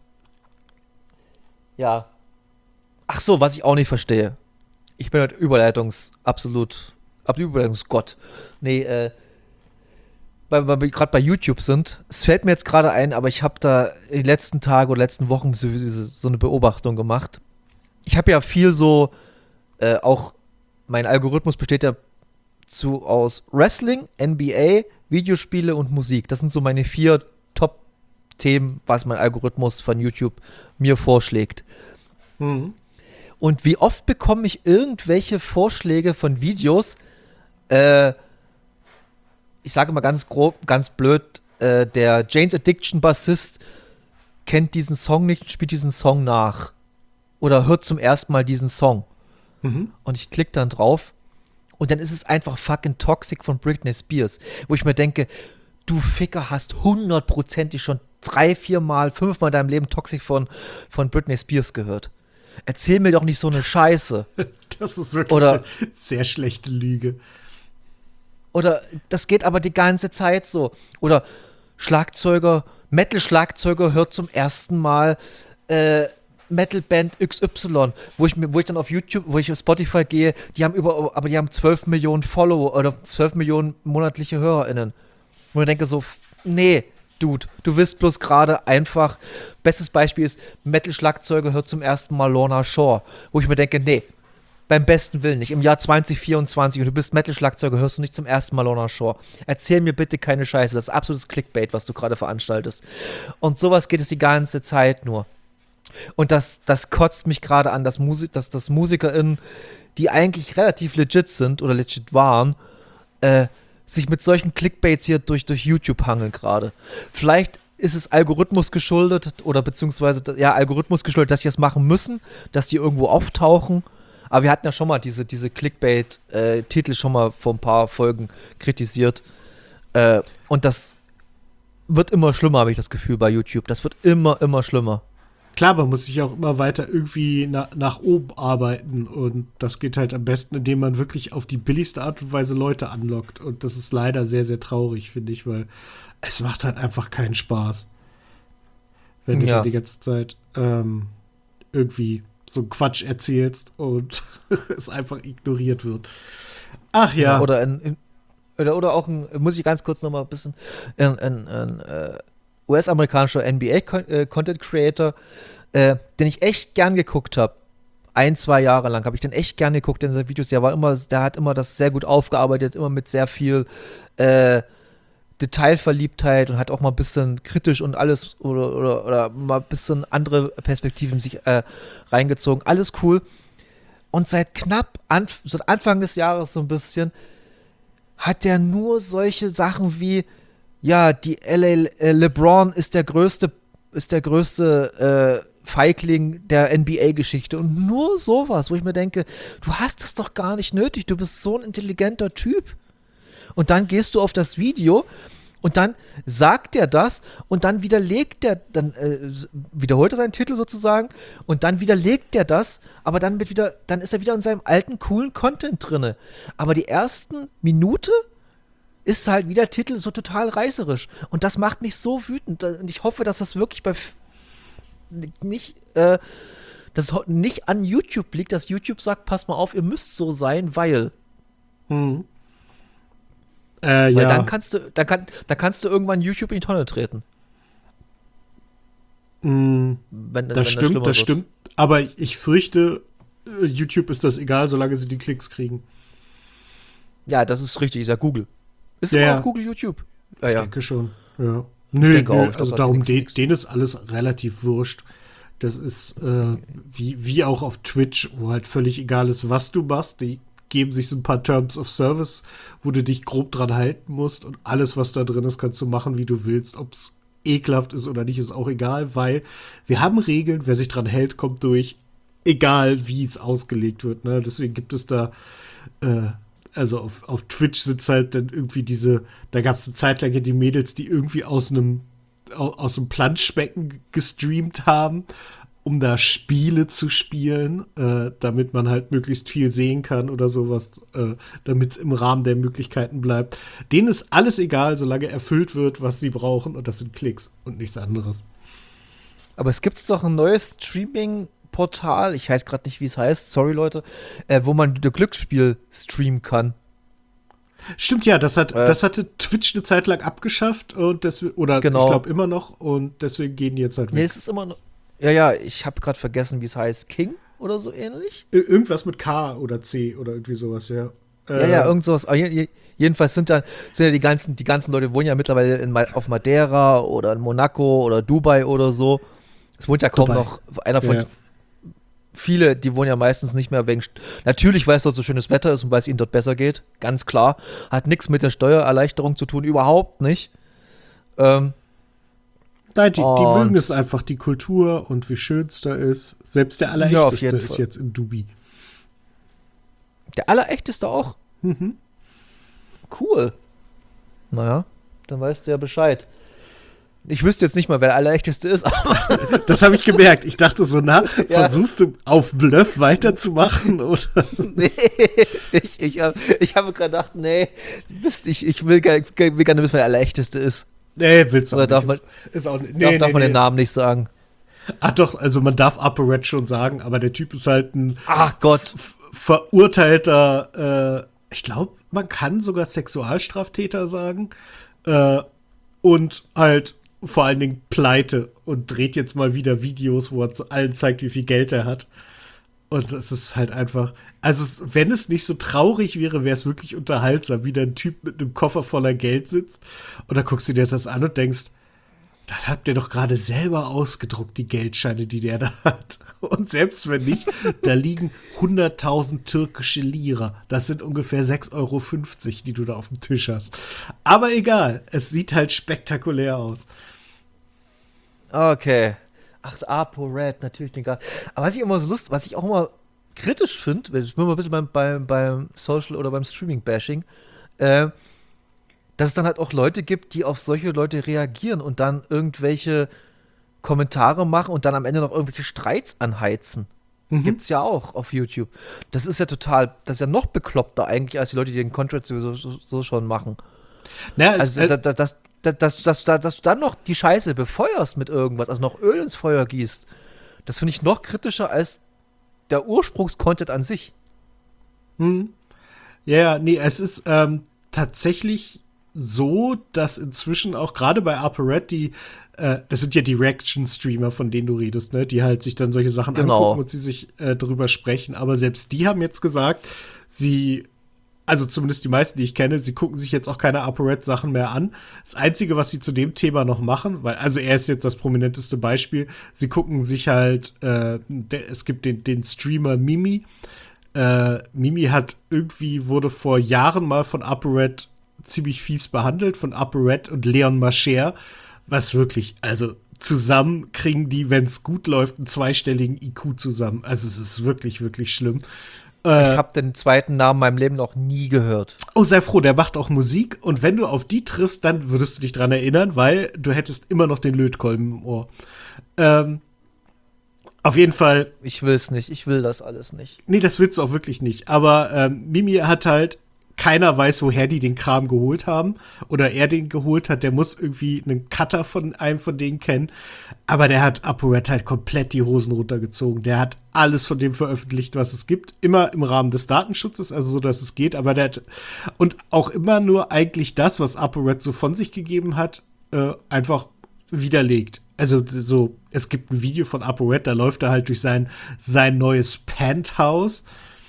ja. Ach so, was ich auch nicht verstehe. Ich bin halt Überleitungs, absolut, absolut Überleitungsgott. Nee, äh, weil, weil wir gerade bei YouTube sind, es fällt mir jetzt gerade ein, aber ich habe da die letzten Tage oder letzten Wochen so, so eine Beobachtung gemacht. Ich habe ja viel so, äh, auch mein Algorithmus besteht ja zu aus Wrestling, N B A, Videospiele und Musik. Das sind so meine vier Top-Themen, was mein Algorithmus von YouTube mir vorschlägt. Mhm. Und wie oft bekomme ich irgendwelche Vorschläge von Videos, äh, ich sage mal ganz grob, ganz blöd, äh, der Jane's Addiction Bassist kennt diesen Song nicht und spielt diesen Song nach. Oder hört zum ersten Mal diesen Song. Mhm. Und ich klicke dann drauf und dann ist es einfach fucking Toxic von Britney Spears. Wo ich mir denke, du Ficker hast hundertprozentig schon drei, vier Mal, fünf Mal in deinem Leben Toxic von, von Britney Spears gehört. Erzähl mir doch nicht so eine Scheiße. Das ist wirklich Oder- eine sehr schlechte Lüge. Oder das geht aber die ganze Zeit so. Oder Schlagzeuger, Metal-Schlagzeuger hört zum ersten Mal äh, Metalband X Y, wo ich mir, wo ich dann auf YouTube, wo ich auf Spotify gehe, die haben über, aber die haben zwölf Millionen Follower oder zwölf Millionen monatliche HörerInnen. Wo ich denke so, f- nee, Dude, du willst bloß gerade einfach, bestes Beispiel ist, Metal-Schlagzeuger hört zum ersten Mal Lorna Shore, wo ich mir denke, nee, beim besten Willen nicht. Im Jahr zwanzig vierundzwanzig und du bist Metal-Schlagzeuger, hörst du nicht zum ersten Mal Lorna Shore. Erzähl mir bitte keine Scheiße. Das ist absolutes Clickbait, was du gerade veranstaltest. Und sowas geht es die ganze Zeit nur. Und das, das kotzt mich gerade an, dass, Musik, dass das MusikerInnen, die eigentlich relativ legit sind oder legit waren, äh, sich mit solchen Clickbaits hier durch, durch YouTube hangeln gerade. Vielleicht ist es Algorithmus geschuldet oder beziehungsweise, ja, Algorithmus geschuldet, dass die das machen müssen, dass die irgendwo auftauchen. Aber wir hatten ja schon mal diese, diese Clickbait-Titel schon mal vor ein paar Folgen kritisiert. Äh, und das wird immer schlimmer, habe ich das Gefühl, bei YouTube. Das wird immer, immer schlimmer. Klar, man muss sich auch immer weiter irgendwie na, nach oben arbeiten. Und das geht halt am besten, indem man wirklich auf die billigste Art und Weise Leute anlockt. Und das ist leider sehr, sehr traurig, finde ich, weil es macht halt einfach keinen Spaß. Wenn du Ja. da die ganze Zeit ähm, irgendwie so einen Quatsch erzählst und es einfach ignoriert wird. Ach ja. Oder, in, in, oder, oder auch ein, muss ich ganz kurz noch mal ein bisschen, ein, ein, ein äh, U S-amerikanischer N B A-Content-Creator, äh, den ich echt gern geguckt habe. Ein, zwei Jahre lang habe ich den echt gern geguckt in seinen Videos. Der war immer, der hat immer das sehr gut aufgearbeitet, immer mit sehr viel äh, Detailverliebtheit und hat auch mal ein bisschen kritisch und alles oder, oder, oder mal ein bisschen andere Perspektiven sich äh, reingezogen. Alles cool. Und seit knapp, Anf- seit Anfang des Jahres so ein bisschen, hat der nur solche Sachen wie, ja, die L A äh, LeBron ist der größte, ist der größte äh, Feigling der N B A-Geschichte und nur sowas, wo ich mir denke, du hast es doch gar nicht nötig, du bist so ein intelligenter Typ. Und dann gehst du auf das Video und dann sagt er das und dann widerlegt er, dann äh, wiederholt er seinen Titel sozusagen und dann widerlegt er das, aber dann wird wieder, dann ist er wieder in seinem alten, coolen Content drinne. Aber die ersten Minute ist halt wie der Titel so total reißerisch. Und das macht mich so wütend. Und ich hoffe, dass das wirklich bei f- nicht, äh, dass es nicht an YouTube liegt, dass YouTube sagt, pass mal auf, ihr müsst so sein, weil. Hm. Äh, Weil ja. dann kannst du, dann kann, dann kannst du irgendwann YouTube in die Tonne treten. Hm. Wenn, Das wenn stimmt, schlimmer das wird. stimmt. Aber ich fürchte, äh, YouTube ist das egal, solange sie die Klicks kriegen. Ja, das ist richtig, ist ja Google. Ist Ja, immer ja. auf Google YouTube. Ja, Ich ja. denke schon. Ja. Nö, denke nö auch. Ich also glaub, darum, nix, de, nix. denen ist alles relativ wurscht. Das ist äh, wie, wie auch auf Twitch, wo halt völlig egal ist, was du machst. Die geben sich so ein paar Terms of Service, wo du dich grob dran halten musst und alles, was da drin ist, kannst du machen, wie du willst. Ob es ekelhaft ist oder nicht, ist auch egal, weil wir haben Regeln, wer sich dran hält, kommt durch, egal wie es ausgelegt wird. Ne? Deswegen gibt es da äh, also auf, auf Twitch sind halt dann irgendwie diese, da gab es eine Zeit lang die Mädels, die irgendwie aus einem au- aus einem Planschbecken gestreamt haben, um da Spiele zu spielen, äh, damit man halt möglichst viel sehen kann oder sowas, äh, damit es im Rahmen der Möglichkeiten bleibt. Denen ist alles egal, solange erfüllt wird, was sie brauchen, und das sind Klicks und nichts anderes. Aber es gibt doch ein neues Streaming-Portal, ich weiß gerade nicht, wie es heißt, sorry Leute, äh, wo man wieder Glücksspiel streamen kann. Stimmt, ja, das hat, Äh. das hatte Twitch eine Zeit lang abgeschafft und deswegen, oder Genau. ich glaube immer noch, und deswegen gehen die jetzt halt Nee, weg. es ist immer noch. Ja, ja, ich habe gerade vergessen, wie es heißt. King oder so ähnlich? Ir- Irgendwas mit K oder C oder irgendwie sowas, ja. Ja, Äh, ja, irgend sowas. Aber je- je- Jedenfalls sind dann sind ja die ganzen, die ganzen Leute wohnen ja mittlerweile in, Ma- auf Madeira oder in Monaco oder Dubai oder so. Es wohnt ja kaum Dubai. noch einer von. Ja. Viele, die wohnen ja meistens nicht mehr wegen. St- Natürlich, weil es dort so schönes Wetter ist und weil es ihnen dort besser geht. Ganz klar. Hat nichts mit der Steuererleichterung zu tun, überhaupt nicht. Ähm, Nein, die, die Und- mögen es einfach, die Kultur und wie schön es da ist. Selbst der Ja, auf Allerechteste jeden ist Fall. jetzt in Dubai. der Allerechteste auch. Mhm. Cool. Naja, dann weißt du ja Bescheid. Ich wüsste jetzt nicht mal, wer der Allerechteste ist, aber Das habe ich gemerkt. Ich dachte so, na, Ja. versuchst du auf Bluff weiterzumachen? Oder? nee, ich, ich, hab- ich habe gerade gedacht, nee, bist ich, ich will, gar- will gerne wissen, wer der Allerechteste ist. Nee, willst du Oder auch darf nicht. Ist, ist auch, nee, darf nee, darf man nee. den Namen nicht sagen. Ach doch, also man darf Upper Red schon sagen, aber der Typ ist halt ein Ach Gott. f- verurteilter, äh, ich glaube, man kann sogar Sexualstraftäter sagen, äh, und halt vor allen Dingen pleite und dreht jetzt mal wieder Videos, wo er zu allen zeigt, wie viel Geld er hat. Und es ist halt einfach, also es, wenn es nicht so traurig wäre, wäre es wirklich unterhaltsam, wie da ein Typ mit einem Koffer voller Geld sitzt und da guckst du dir das an und denkst, das habt ihr doch gerade selber ausgedruckt, die Geldscheine, die der da hat. Und selbst wenn nicht, da liegen hunderttausend türkische Lira. Das sind ungefähr sechs Euro fünfzig, die du da auf dem Tisch hast. Aber egal, es sieht halt spektakulär aus. Okay. Ach, ApoRed, natürlich nicht gar. Aber was ich immer so lust, was ich auch immer kritisch finde, ich bin mal ein bisschen beim, beim, beim Social oder beim Streaming-Bashing, äh, dass es dann halt auch Leute gibt, die auf solche Leute reagieren und dann irgendwelche Kommentare machen und dann am Ende noch irgendwelche Streits anheizen. Mhm. Gibt's ja auch auf YouTube. Das ist ja total, das ist ja noch bekloppter eigentlich, als die Leute, die den Content sowieso so, so schon machen. Naja, es, Also, äh, da- da- dass, da- dass, dass, dass, dass du dann noch die Scheiße befeuerst mit irgendwas, also noch Öl ins Feuer gießt, das finde ich noch kritischer als der Ursprungscontent an sich. hm. Ja, ja, nee, es ist ähm, tatsächlich so, dass inzwischen auch gerade bei ApoRed, die, äh, das sind ja die Reaction-Streamer, von denen du redest, ne, die halt sich dann solche Sachen Genau. angucken und sie sich äh, drüber sprechen, aber selbst die haben jetzt gesagt, sie, also zumindest die meisten, die ich kenne, sie gucken sich jetzt auch keine ApoRed-Sachen mehr an. Das Einzige, was sie zu dem Thema noch machen, weil, also er ist jetzt das prominenteste Beispiel, sie gucken sich halt, äh, der, es gibt den, den Streamer Mimi. Äh, Mimi hat irgendwie, wurde vor Jahren mal von ApoRed ziemlich fies behandelt, von ApoRed und Leon Mascher, was wirklich, also zusammen kriegen die, wenn es gut läuft, einen zweistelligen I Q zusammen. Also es ist wirklich, wirklich schlimm. Äh, Ich habe den zweiten Namen in meinem Leben noch nie gehört. oh, sei froh, der macht auch Musik und wenn du auf die triffst, dann würdest du dich dran erinnern, weil du hättest immer noch den Lötkolben im Ohr. Ähm, auf jeden Fall, Ich will es nicht, ich will das alles nicht. nee, das willst du auch wirklich nicht. Aber ähm, Mimi hat halt, keiner weiß, woher die den Kram geholt haben. Oder er den geholt hat. Der muss irgendwie einen Cutter von einem von denen kennen. Aber der hat ApoRed halt komplett die Hosen runtergezogen. Der hat alles von dem veröffentlicht, was es gibt. Immer im Rahmen des Datenschutzes, also so, dass es geht. Aber der hat, und auch immer nur eigentlich das, was ApoRed so von sich gegeben hat, äh, einfach widerlegt. Also so, es gibt ein Video von ApoRed, da läuft er halt durch sein, sein neues Penthouse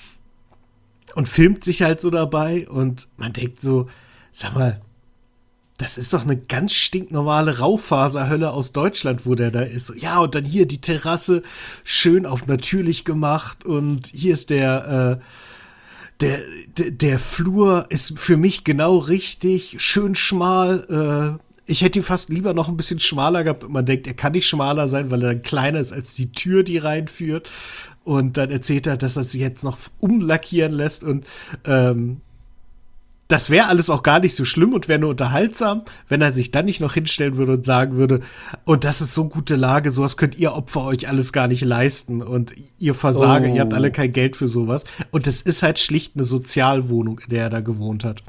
und filmt sich halt so dabei und man denkt so, sag mal, das ist doch eine ganz stinknormale Raufaserhölle aus Deutschland, wo der da ist. Ja, und dann hier die Terrasse schön auf natürlich gemacht und hier ist der, äh, der, der, der Flur ist für mich genau richtig, schön schmal, äh, ich hätte ihn fast lieber noch ein bisschen schmaler gehabt und man denkt, er kann nicht schmaler sein, weil er dann kleiner ist als die Tür, die reinführt. Und dann erzählt er, dass er sich jetzt noch umlackieren lässt und ähm, das wäre alles auch gar nicht so schlimm und wäre nur unterhaltsam, wenn er sich dann nicht noch hinstellen würde und sagen würde, und das ist so gute Lage, sowas könnt ihr Opfer euch alles gar nicht leisten und ihr Versager, Oh. ihr habt alle kein Geld für sowas. Und es ist halt schlicht eine Sozialwohnung, in der er da gewohnt hat.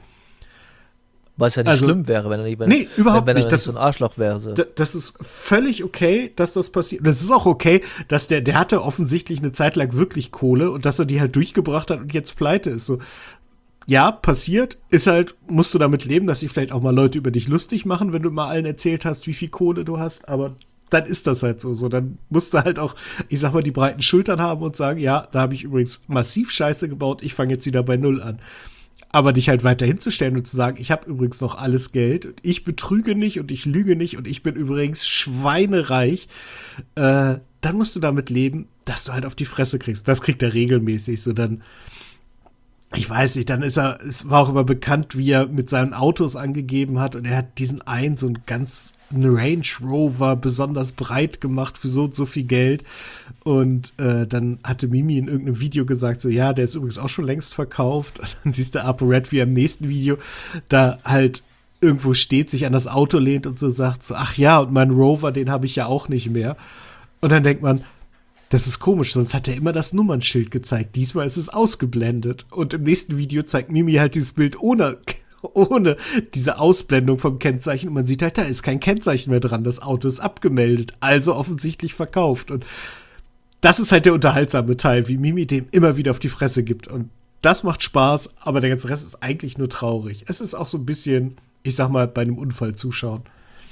Was ja nicht Also- schlimm wäre, wenn er nicht, wenn, Nee, überhaupt wenn er nicht. nicht Das so ein ist- Arschloch wäre. So. D- Das ist völlig okay, dass das passiert. Und es ist auch okay, dass der, der hatte offensichtlich eine Zeit lang wirklich Kohle und dass er die halt durchgebracht hat und jetzt pleite ist. So, ja, passiert, ist halt, musst du damit leben, dass sich vielleicht auch mal Leute über dich lustig machen, wenn du mal allen erzählt hast, wie viel Kohle du hast, aber dann ist das halt so. So, dann musst du halt auch, ich sag mal, die breiten Schultern haben und sagen, ja, da habe ich übrigens massiv Scheiße gebaut, ich fange jetzt wieder bei Null an. Aber dich halt weiter hinzustellen und zu sagen, ich habe übrigens noch alles Geld und ich betrüge nicht und ich lüge nicht und ich bin übrigens schweinereich, äh, dann musst du damit leben, dass du halt auf die Fresse kriegst. Das kriegt er regelmäßig. So dann, ich weiß nicht, dann ist er, es war auch immer bekannt, wie er mit seinen Autos angegeben hat und er hat diesen einen, so einen ganz einen Range Rover besonders breit gemacht für so und so viel Geld. Und äh, dann hatte Mimi in irgendeinem Video gesagt, so, ja, der ist übrigens auch schon längst verkauft. Und dann siehst du ApoRed, wie er im nächsten Video da halt irgendwo steht, sich an das Auto lehnt und so sagt, so, ach ja, und mein Rover, den habe ich ja auch nicht mehr. Und dann denkt man, das ist komisch, sonst hat er immer das Nummernschild gezeigt. Diesmal ist es ausgeblendet. Und im nächsten Video zeigt Mimi halt dieses Bild ohne, ohne diese Ausblendung vom Kennzeichen. Und man sieht halt, da ist kein Kennzeichen mehr dran. Das Auto ist abgemeldet, also offensichtlich verkauft. Und das ist halt der unterhaltsame Teil, wie Mimi dem immer wieder auf die Fresse gibt. Und das macht Spaß, aber der ganze Rest ist eigentlich nur traurig. Es ist auch so ein bisschen, ich sag mal, bei einem Unfall zuschauen.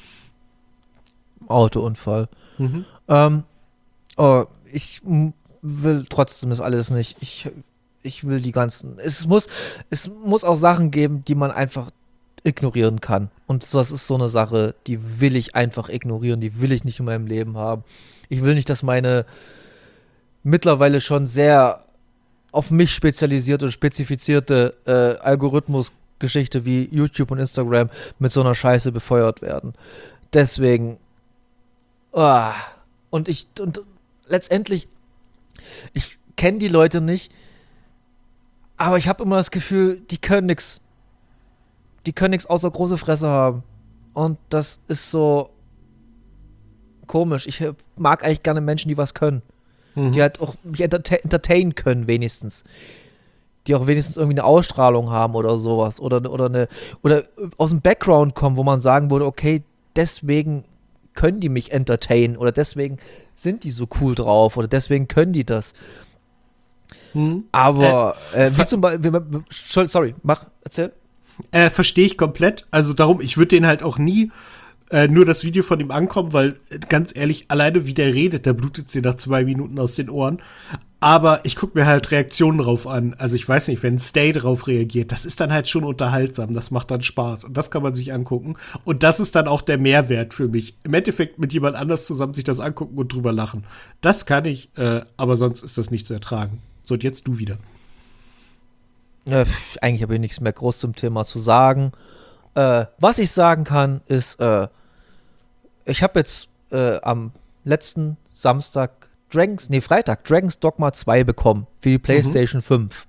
Autounfall. Mhm. Ähm, oh, ich m- will trotzdem das alles nicht. Ich, ich will die ganzen. Es muss, es muss auch Sachen geben, die man einfach ignorieren kann. Und das ist so eine Sache, die will ich einfach ignorieren, die will ich nicht in meinem Leben haben. Ich will nicht, dass meine mittlerweile schon sehr auf mich spezialisierte und spezifizierte äh, Algorithmusgeschichte wie YouTube und Instagram mit so einer Scheiße befeuert werden. Deswegen ah, und ich und letztendlich ich kenne die Leute nicht, aber ich habe immer das Gefühl, die können nix. Die können nichts außer große Fresse haben. Und das ist so komisch. Ich mag eigentlich gerne Menschen, die was können. Mhm. Die halt auch mich entertain- entertainen können, wenigstens. Die auch wenigstens irgendwie eine Ausstrahlung haben oder sowas. Oder, oder, eine, oder aus dem Background kommen, wo man sagen würde, okay, deswegen können die mich entertainen. Oder deswegen sind die so cool drauf. Oder deswegen können die das. Mhm. Aber, äh, äh, wie zum Beispiel, sorry, mach, erzähl. Äh, verstehe ich komplett. Also darum, ich würde den halt auch nie äh, nur das Video von ihm ankommen, weil, ganz ehrlich, alleine wie der redet, da blutet sie nach zwei Minuten aus den Ohren. Aber ich gucke mir halt Reaktionen drauf an. Also ich weiß nicht, wenn Stay drauf reagiert, das ist dann halt schon unterhaltsam. Das macht dann Spaß. Und das kann man sich angucken. Und das ist dann auch der Mehrwert für mich. Im Endeffekt mit jemand anders zusammen sich das angucken und drüber lachen. Das kann ich, äh, aber sonst ist das nicht zu ertragen. So, und jetzt du wieder. Äh, eigentlich habe ich nichts mehr groß zum Thema zu sagen. Äh, was ich sagen kann, ist, äh, ich habe jetzt äh, am letzten Samstag Dragons, nee, Freitag, Dragon's Dogma zwei bekommen für die PlayStation mhm. fünf.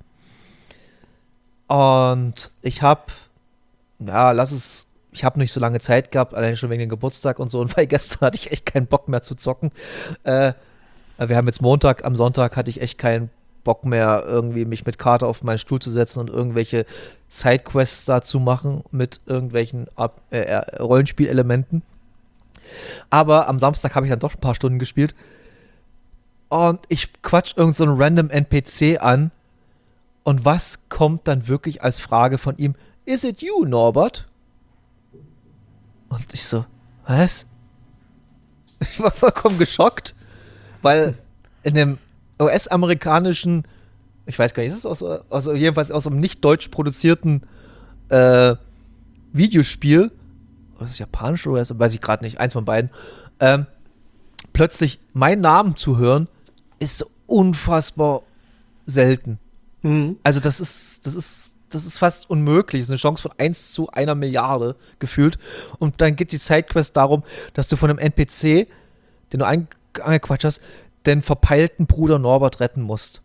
Und ich habe, ja, lass es, ich habe nicht so lange Zeit gehabt, allein schon wegen dem Geburtstag und so, und weil gestern hatte ich echt keinen Bock mehr zu zocken. Äh, wir haben jetzt Montag, am Sonntag hatte ich echt keinen Bock mehr, irgendwie mich mit Karte auf meinen Stuhl zu setzen und irgendwelche Sidequests da zu machen mit irgendwelchen Ab- äh, Rollenspielelementen. Aber am Samstag habe ich dann doch ein paar Stunden gespielt und ich quatsch irgend so einen random N P C an und was kommt dann wirklich als Frage von ihm? Is it you, Norbert? Und ich so, was? Ich war vollkommen geschockt, weil in dem U S-amerikanischen, ich weiß gar nicht, ist es aus, also jedenfalls aus einem nicht deutsch produzierten äh, Videospiel, oder ist es japanisch oder ist, weiß ich gerade nicht, eins von beiden, ähm, plötzlich meinen Namen zu hören, ist so unfassbar selten. Mhm. Also das ist, das ist, das ist fast unmöglich. Das ist eine Chance von eins zu einer Milliarde gefühlt. Und dann geht die Sidequest darum, dass du von einem N P C, den du ange- angequatscht hast, den verpeilten Bruder Norbert retten musst.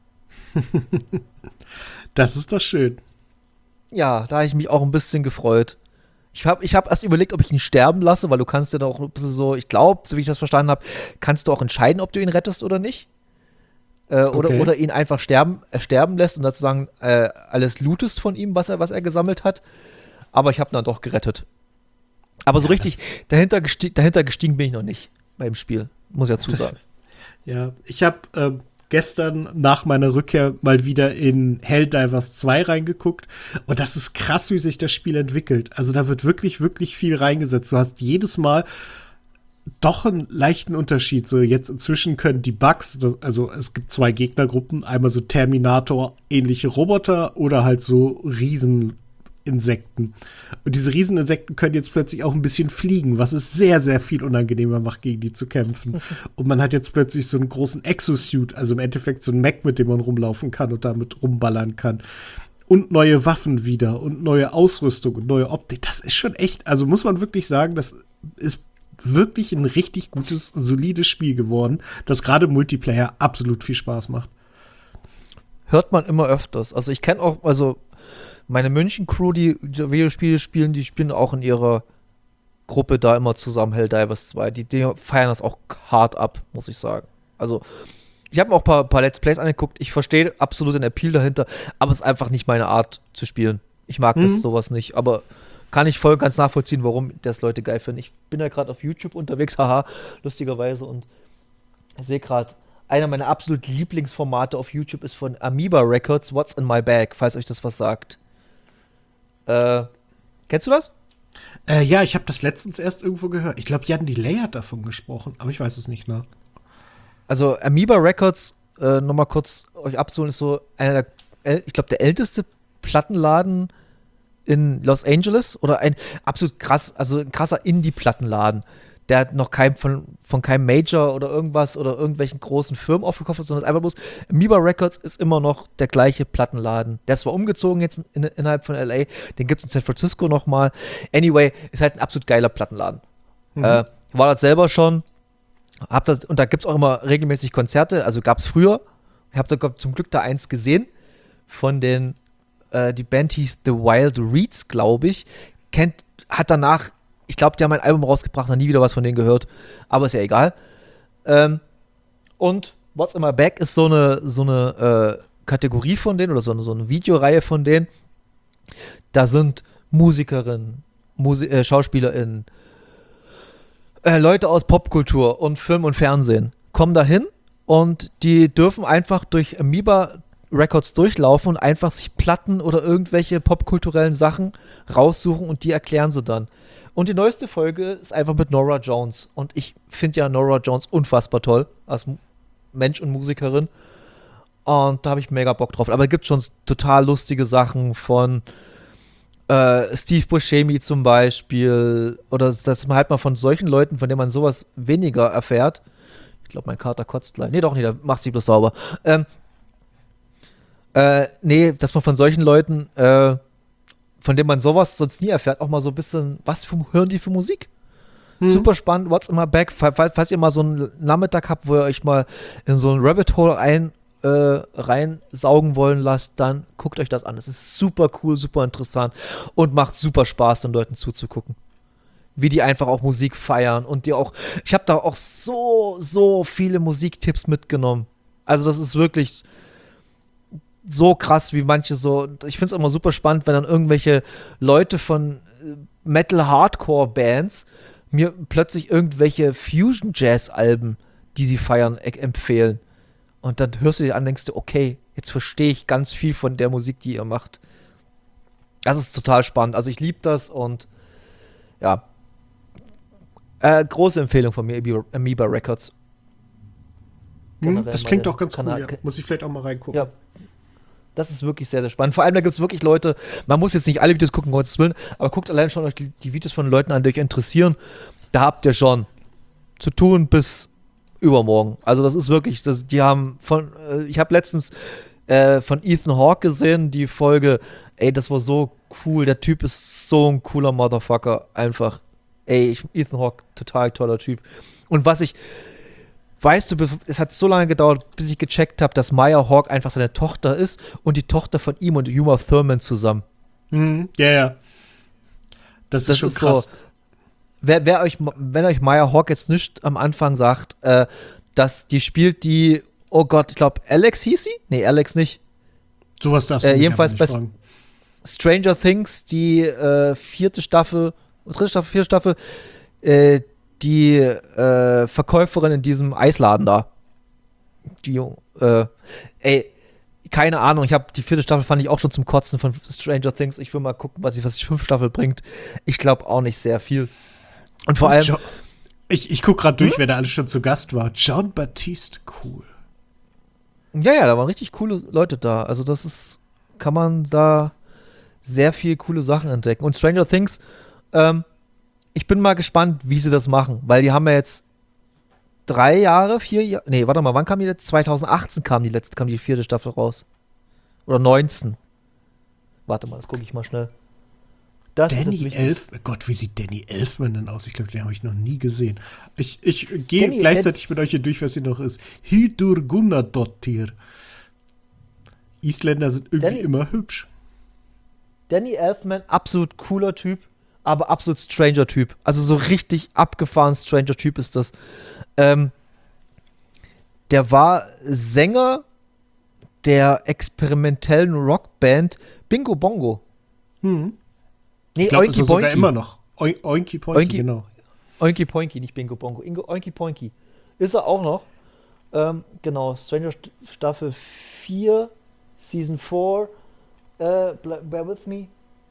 Das ist doch schön. Ja, da habe ich mich auch ein bisschen gefreut. Ich habe ich hab erst überlegt, ob ich ihn sterben lasse, weil du kannst ja doch ein bisschen so, ich glaube, so wie ich das verstanden habe, kannst du auch entscheiden, ob du ihn rettest oder nicht. Äh, okay. oder, oder ihn einfach sterben, äh, sterben lässt und dazu sagen, äh, alles lootest von ihm, was er, was er gesammelt hat. Aber ich habe ihn dann doch gerettet. Aber so ja, richtig dahinter, gesti- dahinter gestiegen bin ich noch nicht beim Spiel, muss ich dazu sagen. Ja, ich habe äh, gestern nach meiner Rückkehr mal wieder in Helldivers zwei reingeguckt und das ist krass, wie sich das Spiel entwickelt. Also da wird wirklich, wirklich viel reingesetzt. Du hast jedes Mal doch einen leichten Unterschied. So jetzt inzwischen können die Bugs, das, also es gibt zwei Gegnergruppen, einmal so Terminator-ähnliche Roboter oder halt so Riesen Insekten. Und diese Rieseninsekten können jetzt plötzlich auch ein bisschen fliegen, was es sehr, sehr viel unangenehmer macht, gegen die zu kämpfen. Und man hat jetzt plötzlich so einen großen Exosuit, also im Endeffekt so ein Mech, mit dem man rumlaufen kann und damit rumballern kann. Und neue Waffen wieder und neue Ausrüstung und neue Optik. Das ist schon echt, also muss man wirklich sagen, das ist wirklich ein richtig gutes, solides Spiel geworden, das gerade im Multiplayer absolut viel Spaß macht. Hört man immer öfters. Also ich kenne auch, also meine München-Crew, die Videospiele spielen, die spielen auch in ihrer Gruppe da immer zusammen Helldivers zwei. Die, die feiern das auch hart ab, muss ich sagen. Also, ich habe mir auch ein paar, paar Let's Plays angeguckt. Ich verstehe absolut den Appeal dahinter, aber es ist einfach nicht meine Art zu spielen. Ich mag mhm. das sowas nicht, aber kann ich voll ganz nachvollziehen, warum das Leute geil finden. Ich bin ja gerade auf YouTube unterwegs, haha, lustigerweise, und sehe gerade, einer meiner absolut Lieblingsformate auf YouTube ist von Amoeba Records, What's in My Bag, falls euch das was sagt. Äh, kennst du das? Äh, ja, ich habe das letztens erst irgendwo gehört. Ich glaube, die hatten die Layered davon gesprochen, aber ich weiß es nicht, ne? Also Amoeba Records, äh, nochmal kurz euch abzuholen, ist so einer der, ich glaube, der älteste Plattenladen in Los Angeles oder ein absolut krass, also ein krasser Indie-Plattenladen. Der hat noch kein, von, von keinem Major oder irgendwas oder irgendwelchen großen Firmen aufgekauft, sondern es ist einfach bloß, Amoeba Records ist immer noch der gleiche Plattenladen. Der ist zwar umgezogen jetzt in, innerhalb von L A, den gibt es in San Francisco nochmal. Anyway, ist halt ein absolut geiler Plattenladen. Mhm. Äh, war das selber schon, hab das, und da gibt es auch immer regelmäßig Konzerte, also gab es früher. Ich habe da zum Glück da eins gesehen von den, äh, die Band hieß The Wild Reeds, glaube ich, kennt, hat danach, ich glaube, die haben ein Album rausgebracht, noch nie wieder was von denen gehört, aber ist ja egal. Ähm, und What's in My Bag ist so eine, so eine äh, Kategorie von denen oder so eine, so eine Videoreihe von denen. Da sind Musikerinnen, Musi- äh, SchauspielerInnen, äh, Leute aus Popkultur und Film und Fernsehen kommen da hin und die dürfen einfach durch Amoeba Records durchlaufen und einfach sich Platten oder irgendwelche popkulturellen Sachen raussuchen und die erklären sie dann. Und die neueste Folge ist einfach mit Norah Jones. Und ich finde ja Norah Jones unfassbar toll als Mensch und Musikerin. Und da habe ich mega Bock drauf. Aber es gibt schon total lustige Sachen von äh, Steve Buscemi zum Beispiel. Oder dass man halt mal von solchen Leuten, von denen man sowas weniger erfährt. Ich glaube, mein Kater kotzt gleich. Nee, doch nicht, der macht sich bloß sauber. Ähm, äh, nee, dass man von solchen Leuten äh, von dem man sowas sonst nie erfährt, auch mal so ein bisschen, was für, hören die für Musik? Hm. Super spannend, What's in My Bag, falls, falls ihr mal so einen Nachmittag habt, wo ihr euch mal in so ein Rabbit Hole ein, äh, reinsaugen wollen lasst, dann guckt euch das an. Es ist super cool, super interessant und macht super Spaß, den Leuten zuzugucken. Wie die einfach auch Musik feiern und die auch, ich habe da auch so, so viele Musiktipps mitgenommen. Also das ist wirklich so krass, wie manche so, ich finde es immer super spannend, wenn dann irgendwelche Leute von Metal-Hardcore-Bands mir plötzlich irgendwelche Fusion-Jazz-Alben, die sie feiern, e- empfehlen. Und dann hörst du dir an und denkst du, okay, jetzt verstehe ich ganz viel von der Musik, die ihr macht. Das ist total spannend. Also ich liebe das und ja, äh, große Empfehlung von mir, Amoeba Records. Hm, das klingt doch ganz Kanal- cool, ja. Muss ich vielleicht auch mal reingucken. Ja. Das ist wirklich sehr, sehr spannend. Vor allem, da gibt es wirklich Leute, man muss jetzt nicht alle Videos gucken, um Gottes Willen, aber guckt allein schon euch die, die Videos von Leuten an, die euch interessieren. Da habt ihr schon zu tun bis übermorgen. Also das ist wirklich, das, die haben von, äh, ich habe letztens äh, von Ethan Hawke gesehen, die Folge, ey, das war so cool, der Typ ist so ein cooler Motherfucker, einfach, ey, ich, Ethan Hawke, total toller Typ. Und was ich Weißt du, es hat so lange gedauert, bis ich gecheckt habe, dass Maya Hawke einfach seine Tochter ist und die Tochter von ihm und Uma Thurman zusammen. Mhm, ja, ja. Das, das ist schon ist krass. So, wer, wer euch, wenn euch Maya Hawke jetzt nicht am Anfang sagt, äh, dass die spielt die, oh Gott, ich glaube, Alex hieß sie? Nee, Alex nicht. Sowas darfst du äh, jedenfalls nicht bei fragen. Stranger Things, die äh, vierte Staffel, dritte Staffel, vierte Staffel, äh, die äh, Verkäuferin in diesem Eisladen da. Die, äh, ey, keine Ahnung, ich habe die vierte Staffel fand ich auch schon zum Kotzen von Stranger Things. Ich will mal gucken, was ich, was die fünfte Staffel bringt. Ich glaube auch nicht sehr viel. Und vor allem. Jo- ich ich gucke gerade durch, hm? wer da alles schon zu Gast war. John Baptiste, cool. Ja, ja, da waren richtig coole Leute da. Also das ist, kann man da sehr viel coole Sachen entdecken. Und Stranger Things, ähm, ich bin mal gespannt, wie sie das machen, weil die haben ja jetzt drei Jahre, vier Jahre, nee, warte mal, wann kam die letzte? zwanzig achtzehn kam die letzte, kam die vierte Staffel raus. Oder neunzehn. Warte mal, das gucke ich mal schnell. Das Danny Elfman, Gott, wie sieht Danny Elfman denn aus? Ich glaube, den habe ich noch nie gesehen. Ich, ich gehe Danny, gleichzeitig Dan- mit euch hier durch, was hier noch ist. Hildur Gunnardóttir. Isländer sind irgendwie Danny, immer hübsch. Danny Elfman, absolut cooler Typ, aber absolut stranger Typ. Also so richtig abgefahren stranger Typ ist das. Ähm, der war Sänger der experimentellen Rockband Bingo Bongo. Hm. Nee, ich glaube, Oinky ist sogar Boinky. immer noch. Oin Oinky Poinky, Oinky, genau. Oinky Poinky, nicht Bingo Bongo. Ingo, Oinky Poinky. Ist er auch noch. Ähm, genau, Stranger St- Staffel vier, Season vier. Äh, bear with me.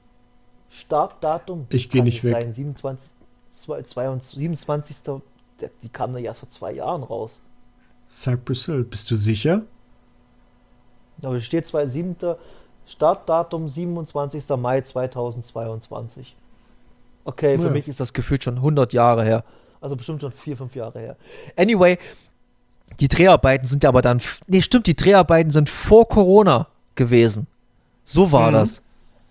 Startdatum. Ich gehe nicht weg. Sein, siebenundzwanzig, zweiundzwanzig, siebenundzwanzigster Die kam da ja erst vor zwei Jahren raus. Cypress Hill, bist du sicher? Aber es steht siebter Startdatum siebenundzwanzigster Mai zweitausendzweiundzwanzig. Okay, für Ja. mich ist das gefühlt schon hundert Jahre her. Also bestimmt schon vier, fünf Jahre her. Anyway, die Dreharbeiten sind aber dann. Nee, stimmt, die Dreharbeiten sind vor Corona gewesen. So war Mhm. das.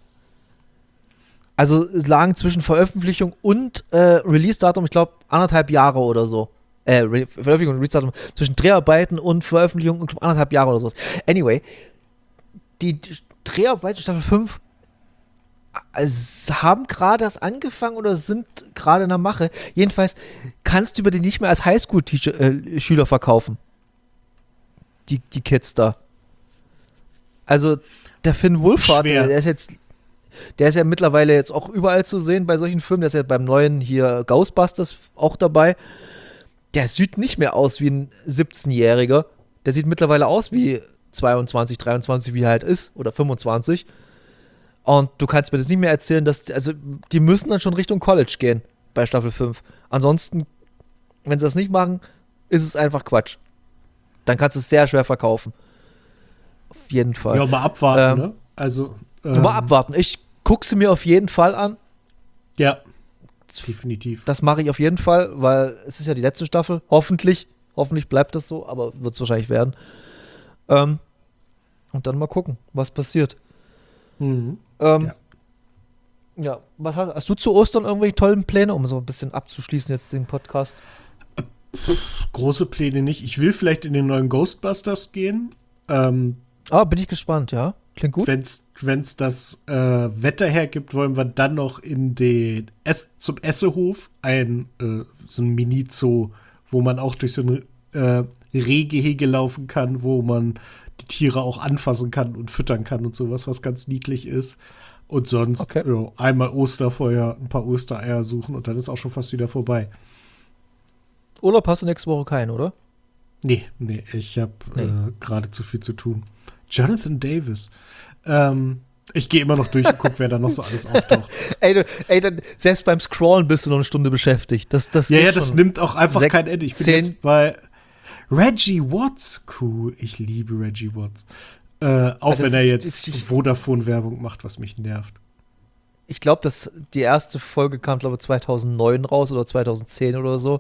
Also es lagen zwischen Veröffentlichung und äh, Release-Datum, ich glaube, anderthalb Jahre oder so. Äh, Re Veröffentlichung und Release-Datum. Zwischen Dreharbeiten und Veröffentlichung und anderthalb Jahre oder sowas. Anyway, die Dreharbeiten Staffel fünf also, haben gerade erst angefangen oder sind gerade in der Mache. Jedenfalls kannst du über die nicht mehr als Highschool-Schüler verkaufen. Die, die Kids da. Also, der Finn Wolfhard, Schwer. der, der ist jetzt, der ist ja mittlerweile jetzt auch überall zu sehen bei solchen Filmen. Der ist ja beim neuen hier Ghostbusters auch dabei. Der sieht nicht mehr aus wie ein siebzehnjähriger. Der sieht mittlerweile aus wie zweiundzwanzig, dreiundzwanzig, wie er halt ist. Oder fünfundzwanzig. Und du kannst mir das nicht mehr erzählen, dass, also, die müssen dann schon Richtung College gehen bei Staffel fünf. Ansonsten, wenn sie das nicht machen, ist es einfach Quatsch. Dann kannst du es sehr schwer verkaufen. Auf jeden Fall. Ja, mal abwarten, Ähm, ne? Also. Du Ähm, mal abwarten. Ich gucke sie mir auf jeden Fall an. Ja, definitiv. Das mache ich auf jeden Fall, weil es ist ja die letzte Staffel. Hoffentlich. Hoffentlich bleibt das so, aber wird es wahrscheinlich werden. Ähm, und dann mal gucken, was passiert. Mhm. Ähm, ja. ja, was hast, hast du zu Ostern irgendwelche tollen Pläne, um so ein bisschen abzuschließen jetzt den Podcast? Große Pläne nicht. Ich will vielleicht in den neuen Ghostbusters gehen. Ähm, Ah, bin ich gespannt, ja. Klingt gut. Wenn es das äh, Wetter hergibt, wollen wir dann noch in den es zum Essehof ein äh, so ein Mini-Zoo, wo man auch durch so ein äh, Rehgehege laufen kann, wo man die Tiere auch anfassen kann und füttern kann und sowas, was ganz niedlich ist. Und sonst Okay. ja, einmal Osterfeuer, ein paar Ostereier suchen und dann ist auch schon fast wieder vorbei. Urlaub hast du nächste Woche keinen, oder? Nee, nee, ich habe Nee. äh, gerade zu viel zu tun. Jonathan Davis. Ähm, ich gehe immer noch durch und gucke, wer da noch so alles auftaucht. Ey, du, ey dann, selbst beim Scrollen bist du noch eine Stunde beschäftigt. Das, das Ja, geht ja, das schon. nimmt auch einfach Sek- kein Ende. Ich bin zehn- jetzt bei Reggie Watts. Cool, ich liebe Reggie Watts. Äh, auch das wenn er ist- jetzt ist- ich- Vodafone-Werbung macht, was mich nervt. Ich glaube, dass die erste Folge kam, glaube ich, zweitausendneun raus oder zweitausendzehn oder so.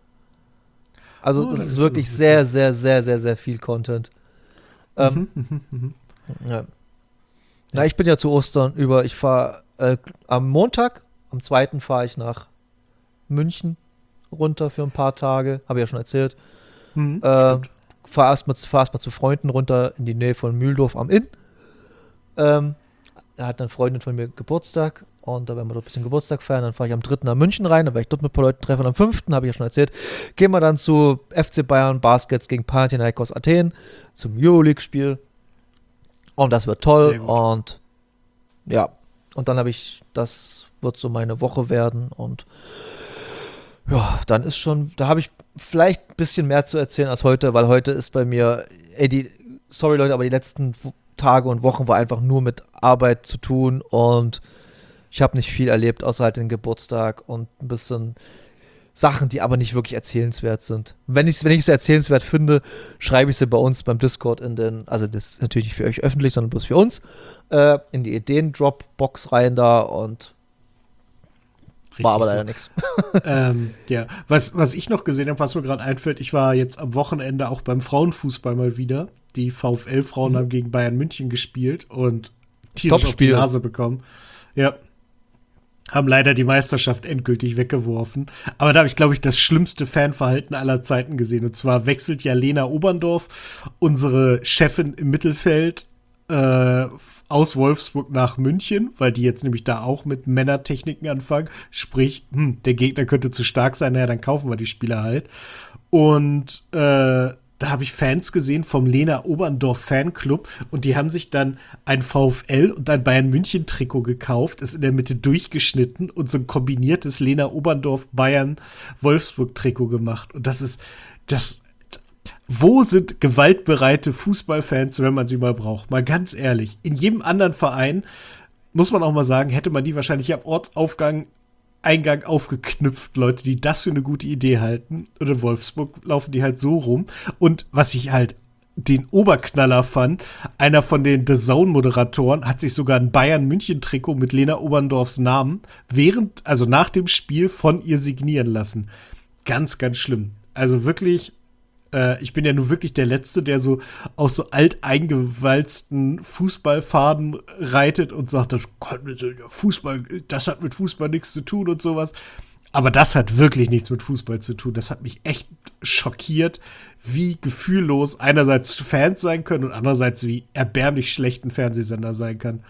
Also, Oh, das da ist ist wirklich noch ein sehr, sehr, sehr, sehr, sehr viel Content. Ähm, Mhm, mhm, mhm. ja. Na, ich bin ja zu Ostern über. Ich fahre äh, am Montag, am zweiten fahre ich nach München runter für ein paar Tage. Habe ich ja schon erzählt. Mhm, Äh, stimmt. fahr erstmal fahr erst mal zu Freunden runter in die Nähe von Mühldorf am Inn. Ähm, da hat eine Freundin von mir Geburtstag und da werden wir dort ein bisschen Geburtstag feiern. Dann fahre ich am dritten nach München rein, da werde ich dort mit ein paar Leuten treffen. Und am fünften habe ich ja schon erzählt, gehen wir dann zu F C Bayern Baskets gegen Panathinaikos Athen zum Euroleague-Spiel. Und das wird toll. Sehr gut. Und ja, und dann habe ich, das wird so meine Woche werden und ja, dann ist schon, da habe ich vielleicht ein bisschen mehr zu erzählen als heute, weil heute ist bei mir, ey, die, sorry Leute, aber die letzten W- Tage und Wochen war einfach nur mit Arbeit zu tun und ich habe nicht viel erlebt, außer halt den Geburtstag und ein bisschen Sachen, die aber nicht wirklich erzählenswert sind. Wenn ich wenn ich sie erzählenswert finde, schreibe ich sie bei uns beim Discord in den, also das ist natürlich nicht für euch öffentlich, sondern bloß für uns, äh, in die Ideen-Dropbox rein da und war aber Richtig leider so. nichts. ähm, ja, was, was ich noch gesehen habe, was mir gerade einfällt, ich war jetzt am Wochenende auch beim Frauenfußball mal wieder. Die VfL-Frauen Mhm. haben gegen Bayern München gespielt und tierisch auf die Top-Spiel. Nase bekommen. Ja. Haben leider die Meisterschaft endgültig weggeworfen. Aber da habe ich, glaube ich, das schlimmste Fanverhalten aller Zeiten gesehen. Und zwar wechselt ja Lena Oberndorf, unsere Chefin im Mittelfeld, äh, aus Wolfsburg nach München, weil die jetzt nämlich da auch mit Männertechniken anfangen. Sprich, hm, der Gegner könnte zu stark sein, naja, dann kaufen wir die Spieler halt. Und äh, da habe ich Fans gesehen vom Lena Oberndorf Fanclub und die haben sich dann ein VfL und ein Bayern München Trikot gekauft, ist in der Mitte durchgeschnitten und so ein kombiniertes Lena Oberndorf Bayern Wolfsburg Trikot gemacht. Und das ist, das, wo sind gewaltbereite Fußballfans, wenn man sie mal braucht? Mal ganz ehrlich. In jedem anderen Verein, muss man auch mal sagen, hätte man die wahrscheinlich am Ortsaufgang Eingang aufgeknüpft, Leute, die das für eine gute Idee halten. Und in Wolfsburg laufen die halt so rum. Und was ich halt den Oberknaller fand, einer von den The Zone-Moderatoren hat sich sogar ein Bayern-München-Trikot mit Lena Oberndorfs Namen während, also nach dem Spiel von ihr signieren lassen. Ganz, ganz schlimm. Also wirklich, äh, ich bin ja nur wirklich der Letzte, der so aus so alteingewalzten Fußballfaden reitet und sagt, das kann mit Fußball, das hat mit Fußball nichts zu tun und sowas. Aber das hat wirklich nichts mit Fußball zu tun. Das hat mich echt schockiert, wie gefühllos einerseits Fans sein können und andererseits wie erbärmlich schlecht ein Fernsehsender sein kann.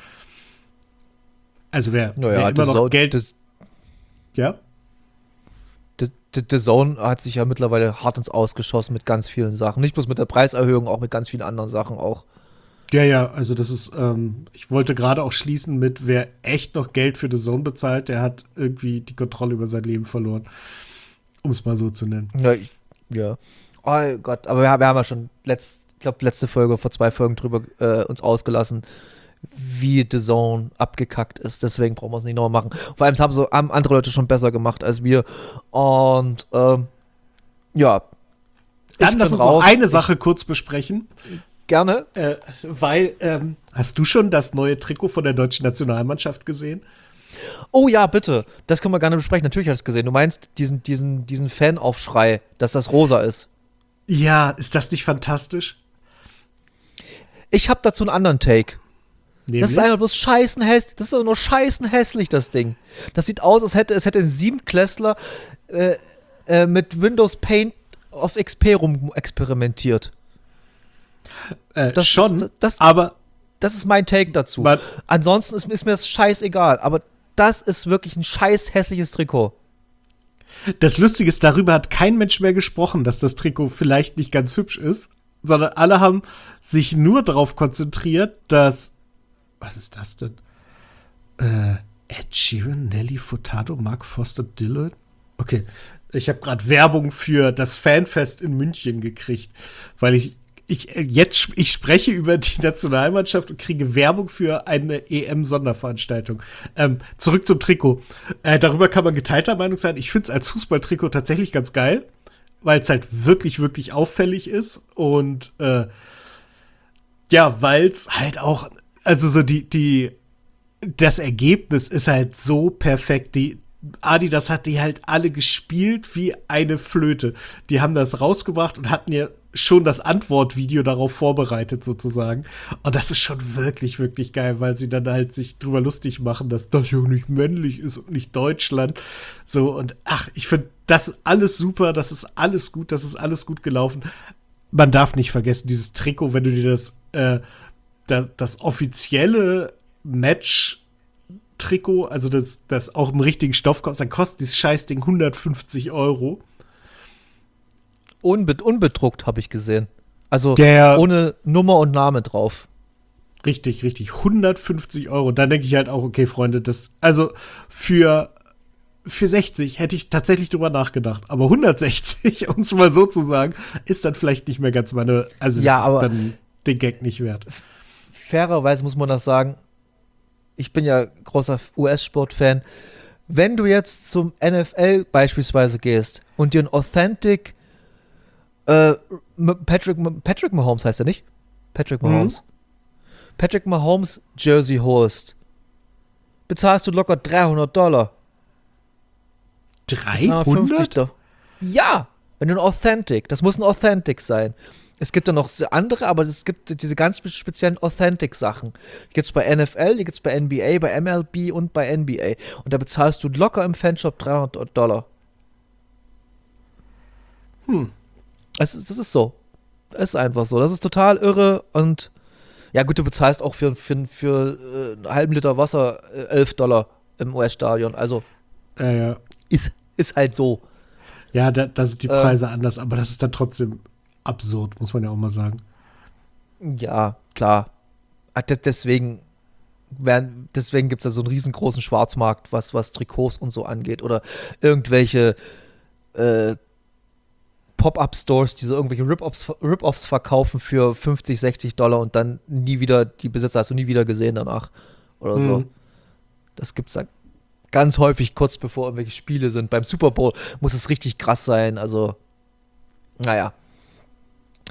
Also wer, naja, wer immer noch so, Geld... das, ja? The, The, The Zone hat sich ja mittlerweile hart ins Ausgeschossen mit ganz vielen Sachen. Nicht bloß mit der Preiserhöhung, auch mit ganz vielen anderen Sachen auch. Ja, ja, also das ist, ähm, ich wollte gerade auch schließen mit, wer echt noch Geld für The Zone bezahlt, der hat irgendwie die Kontrolle über sein Leben verloren. Um es mal so zu nennen. Ja, ich, ja. Oh Gott, aber wir, haben- wir haben ja schon, letzt, ich glaube, letzte Folge, vor zwei Folgen drüber äh, uns ausgelassen, wie The Zone abgekackt ist. Deswegen brauchen wir es nicht nochmal machen. Vor allem haben, so, haben andere Leute schon besser gemacht als wir. Und, ähm, ja. Dann Ich lass bin uns noch raus. eine Sache kurz besprechen. Gerne. Äh, weil, ähm, hast du schon das neue Trikot von der deutschen Nationalmannschaft gesehen? Oh ja, bitte. Das können wir gerne besprechen. Natürlich hast du es gesehen. Du meinst diesen, diesen, diesen Fanaufschrei, dass das rosa ist. Ja, ist das nicht fantastisch? Ich habe dazu einen anderen Take. Nämlich? Das ist einfach bloß scheißen hässlich. Das ist aber nur scheißen hässlich, das Ding. Das sieht aus, als hätte es hätte ein Siebenklässler äh, äh, mit Windows Paint auf X P rum experimentiert. äh, Das schon, ist, das, aber das ist mein Take dazu. man, Ansonsten ist, ist mir das scheißegal. Aber das ist wirklich ein scheiß hässliches Trikot. das Lustige ist, darüber hat kein Mensch mehr gesprochen, dass das Trikot vielleicht nicht ganz hübsch ist, sondern alle haben sich nur darauf konzentriert, dass, was ist das denn? Äh, Ed Sheeran, Nelly Furtado, Mark Foster Dillon? Okay, ich habe gerade Werbung für das Fanfest in München gekriegt, weil ich ich jetzt ich spreche über die Nationalmannschaft und kriege Werbung für eine E M-Sonderveranstaltung. Ähm, zurück zum Trikot. Äh, darüber kann man geteilter Meinung sein. Ich finde es als Fußballtrikot tatsächlich ganz geil, weil es halt wirklich, wirklich auffällig ist und äh, ja, weil es halt auch, also so die, die, das Ergebnis ist halt so perfekt. Die Adidas hat die halt alle gespielt wie eine Flöte. Die haben das rausgebracht und hatten ja schon das Antwortvideo darauf vorbereitet sozusagen. Und das ist schon wirklich, wirklich geil, weil sie dann halt sich drüber lustig machen, dass das ja nicht männlich ist und nicht Deutschland. So, und ach, ich finde das ist alles super, das ist alles gut, das ist alles gut gelaufen. Man darf nicht vergessen, dieses Trikot, wenn du dir das, äh, das, das offizielle Match Trikot, also das, das auch im richtigen Stoff kostet, dann kostet dieses Scheißding hundertfünfzig Euro. Unbe unbedruckt, habe ich gesehen. Also Der- ohne Nummer und Name drauf. Richtig, richtig. hundertfünfzig Euro. Und dann denke ich halt auch, okay, Freunde, das, also für, für sechzig hätte ich tatsächlich drüber nachgedacht. Aber hundertsechzig, um es mal so zu sagen, ist dann vielleicht nicht mehr ganz meine, also Ja, das aber- ist dann den Gag nicht wert. Fairerweise muss man das sagen, ich bin ja großer U S-Sport-Fan. Wenn du jetzt zum N F L beispielsweise gehst und dir ein Authentic äh, M- Patrick, M- Patrick Mahomes heißt er nicht? Patrick Mahomes. Patrick Mahomes Jersey holst, bezahlst du locker dreihundert Dollar. Bis dreihundertfünfzig dreihundert? Dollar. Ja, wenn du ein Authentic, das muss ein Authentic sein. Es gibt dann noch so andere, aber es gibt diese ganz speziellen Authentic-Sachen. Die gibt es bei N F L, die gibt es bei N B A, bei M L B und bei N B A. Und da bezahlst du locker im Fanshop dreihundert Dollar. Hm. Es ist, das ist so. Es ist einfach so. Das ist total irre. Und ja gut, du bezahlst auch für, für, für äh, einen halben Liter Wasser äh, elf Dollar im U S-Stadion. Also Ja, ja. ist, ist halt so. Ja, da, da sind die Ähm. Preise anders, aber das ist dann trotzdem absurd, muss man ja auch mal sagen. Ja, klar. Ah, de- Deswegen, werden- deswegen gibt es da so einen riesengroßen Schwarzmarkt, was, was Trikots und so angeht. Oder irgendwelche äh, Pop-Up-Stores, die so irgendwelche Rip-Offs, Rip-Offs verkaufen für fünfzig, sechzig Dollar und dann nie wieder, die Besitzer hast du nie wieder gesehen danach. Oder so. Hm. Das gibt's da ganz häufig kurz bevor irgendwelche Spiele sind. Beim Super Bowl muss es richtig krass sein. Also, naja.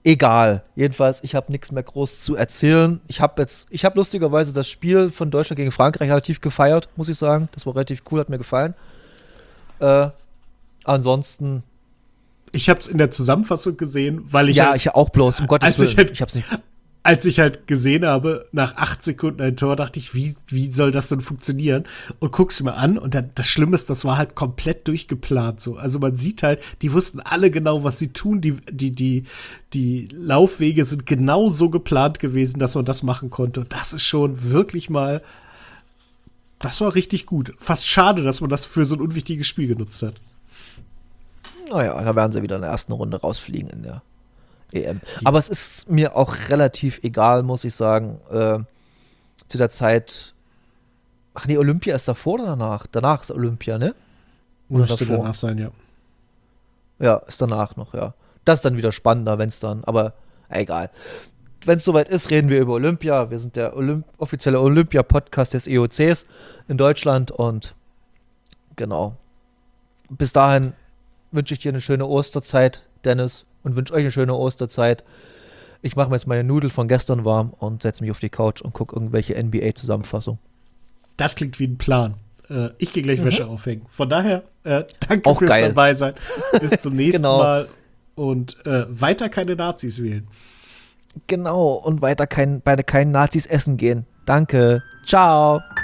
Egal. Jedenfalls, ich habe nichts mehr groß zu erzählen. Ich habe jetzt, ich habe lustigerweise das Spiel von Deutschland gegen Frankreich relativ gefeiert, muss ich sagen. Das war relativ cool, hat mir gefallen. Äh, ansonsten. Ich habe es in der Zusammenfassung gesehen, weil ich ja, halt, ich auch bloß, um Gottes als Willen. ich, halt, ich hab's nicht. als ich halt gesehen habe, nach acht Sekunden ein Tor, dachte ich, wie, wie soll das denn funktionieren? Und guck's mir an und dann, das Schlimme ist, das war halt komplett durchgeplant so. Also man sieht halt, die wussten alle genau, was sie tun. Die, die, die, die Laufwege sind genau so geplant gewesen, dass man das machen konnte. Und das ist schon wirklich mal, das war richtig gut. Fast schade, dass man das für so ein unwichtiges Spiel genutzt hat. Naja, da werden sie wieder in der ersten Runde rausfliegen in der E M. Aber es ist mir auch relativ egal, muss ich sagen. Äh, zu der Zeit. Ach nee, Olympia ist davor oder danach? Danach ist Olympia, ne? Oder Müsste davor? danach sein, ja. Ja, ist danach noch, ja. Das ist dann wieder spannender, wenn es dann, aber egal. Wenn es soweit ist, reden wir über Olympia. Wir sind der Olymp- offizielle Olympia-Podcast des E O Cs in Deutschland und genau. Bis dahin wünsche ich dir eine schöne Osterzeit, Dennis, und wünsche euch eine schöne Osterzeit. Ich mache mir jetzt meine Nudel von gestern warm und setze mich auf die Couch und gucke irgendwelche N B A-Zusammenfassungen. Das klingt wie ein Plan. Äh, ich gehe gleich mhm. Wäsche aufhängen. Von daher, äh, danke auch fürs geil. dabei sein. Bis zum nächsten genau. Mal. Und äh, weiter keine Nazis wählen. Genau. Und weiter kein, beide keinen Nazis essen gehen. Danke. Ciao.